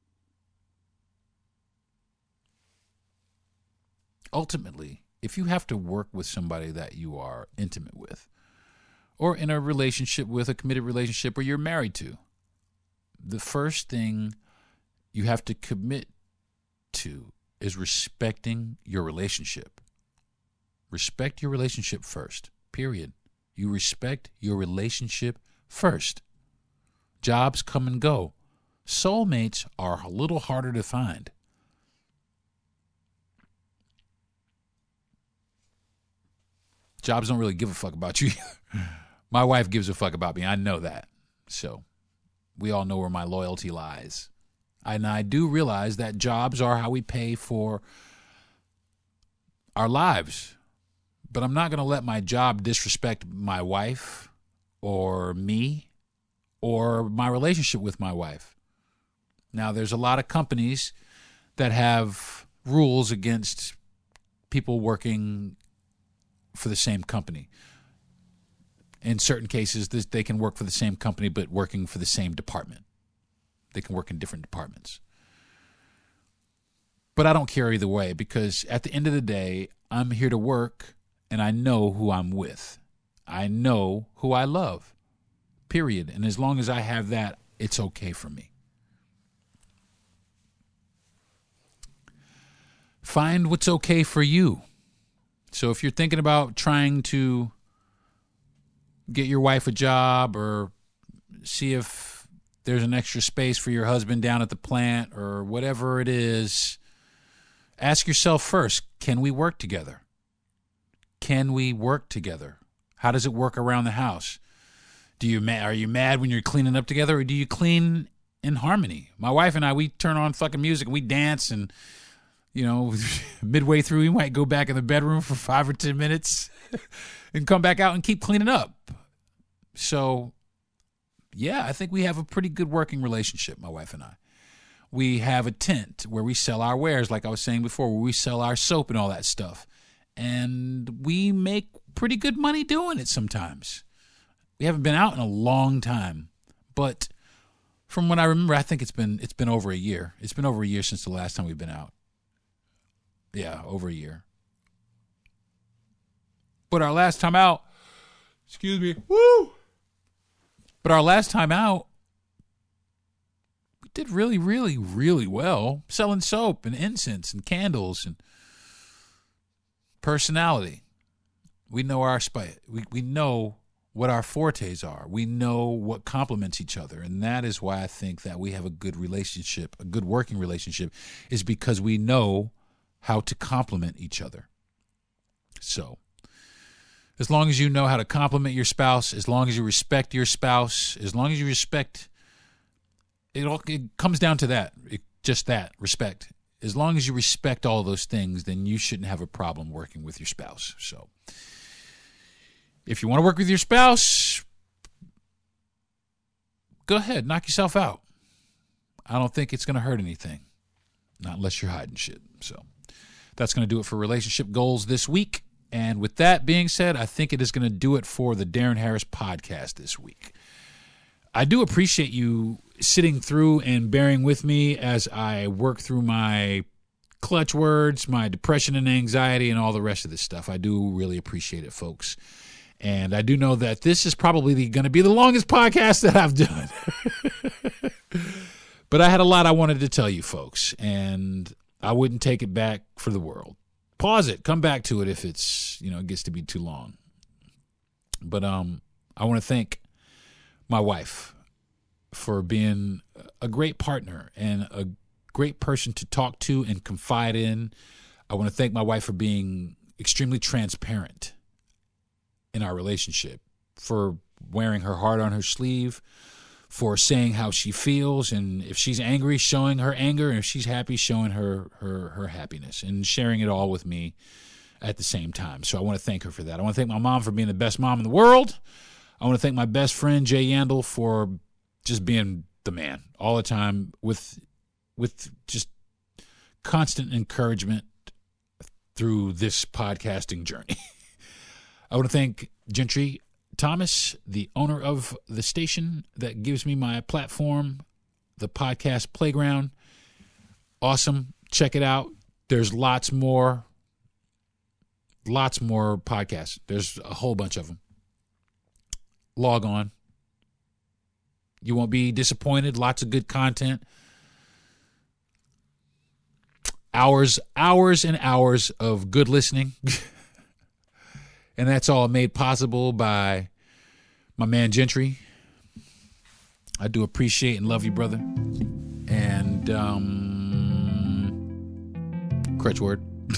Ultimately, if you have to work with somebody that you are intimate with, or in a relationship with, a committed relationship, or you're married to, the first thing you have to commit to is respecting your relationship. Respect your relationship first, period. You respect your relationship first. Jobs come and go. Soulmates are a little harder to find. Jobs don't really give a fuck about you either. My wife gives a fuck about me. I know that. So we all know where my loyalty lies. And I do realize that jobs are how we pay for our lives. But I'm not going to let my job disrespect my wife or me or my relationship with my wife. Now, there's a lot of companies that have rules against people working for the same company. In certain cases, they can work for the same company, but working for the same department. They can work in different departments. But I don't care either way, because at the end of the day, I'm here to work and I know who I'm with. I know who I love, period. And as long as I have that, it's okay for me. Find what's okay for you. So if you're thinking about trying to get your wife a job or see if there's an extra space for your husband down at the plant or whatever it is, ask yourself first, can we work together? Can we work together? How does it work around the house? Do you ma- Are you mad when you're cleaning up together, or do you clean in harmony? My wife and I, we turn on fucking music and we dance, and you know, midway through, we might go back in the bedroom for five or ten minutes and come back out and keep cleaning up. So, yeah, I think we have a pretty good working relationship, my wife and I. We have a tent where we sell our wares, like I was saying before, where we sell our soap and all that stuff. And we make pretty good money doing it sometimes. We haven't been out in a long time, but from what I remember, I think it's been it's been over a year. It's been over a year since the last time we've been out. Yeah, over a year. But our last time out, excuse me, woo! But our last time out, we did really, really, really well selling soap and incense and candles and personality. We know our spite. We we know what our fortes are. We know what complements each other. And that is why I think that we have a good relationship, a good working relationship, is because we know how to complement each other. So, as long as you know how to compliment your spouse, as long as you respect your spouse, as long as you respect, it all it comes down to that, it, just that, respect. As long as you respect all those things, then you shouldn't have a problem working with your spouse. So, if you want to work with your spouse, go ahead, knock yourself out. I don't think it's going to hurt anything, not unless you're hiding shit. So, that's going to do it for relationship goals this week. And with that being said, I think it is going to do it for the Darren Harris podcast this week. I do appreciate you sitting through and bearing with me as I work through my clutch words, my depression and anxiety, and all the rest of this stuff. I do really appreciate it, folks. And I do know that this is probably going to be the longest podcast that I've done. But I had a lot I wanted to tell you, folks, and I wouldn't take it back for the world. Pause it. Come back to it if it's, you know, it gets to be too long. But um, I want to thank my wife for being a great partner and a great person to talk to and confide in. I want to thank my wife for being extremely transparent in our relationship, for wearing her heart on her sleeve, for saying how she feels, and if she's angry, showing her anger, and if she's happy, showing her her her happiness, and sharing it all with me at the same time. So I want to thank her for that. I want to thank my mom for being the best mom in the world. I want to thank my best friend, Jay Yandel, for just being the man all the time with with just constant encouragement through this podcasting journey. I want to thank Gentry Thomas, the owner of the station that gives me my platform, the Podcast Playground. Awesome. Check it out. There's lots more, lots more podcasts. There's a whole bunch of them. Log on. You won't be disappointed. Lots of good content. Hours, hours and hours of good listening. And that's all made possible by my man Gentry. I do appreciate and love you, brother. And um, crutch word.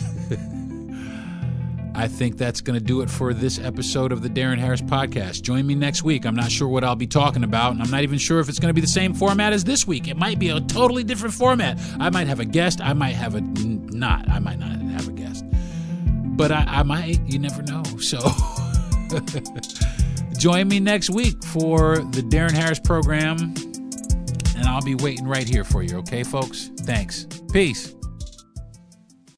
I think that's going to do it for this episode of the Darren Harris podcast. Join me next week. I'm not sure what I'll be talking about, and I'm not even sure if it's going to be the same format as this week. It might be a totally different format. I might have a guest. I might have a not. I might not have a guest. But I, I might. You never know. So join me next week for the Darren Harris program, and I'll be waiting right here for you. Okay, folks? Thanks. Peace.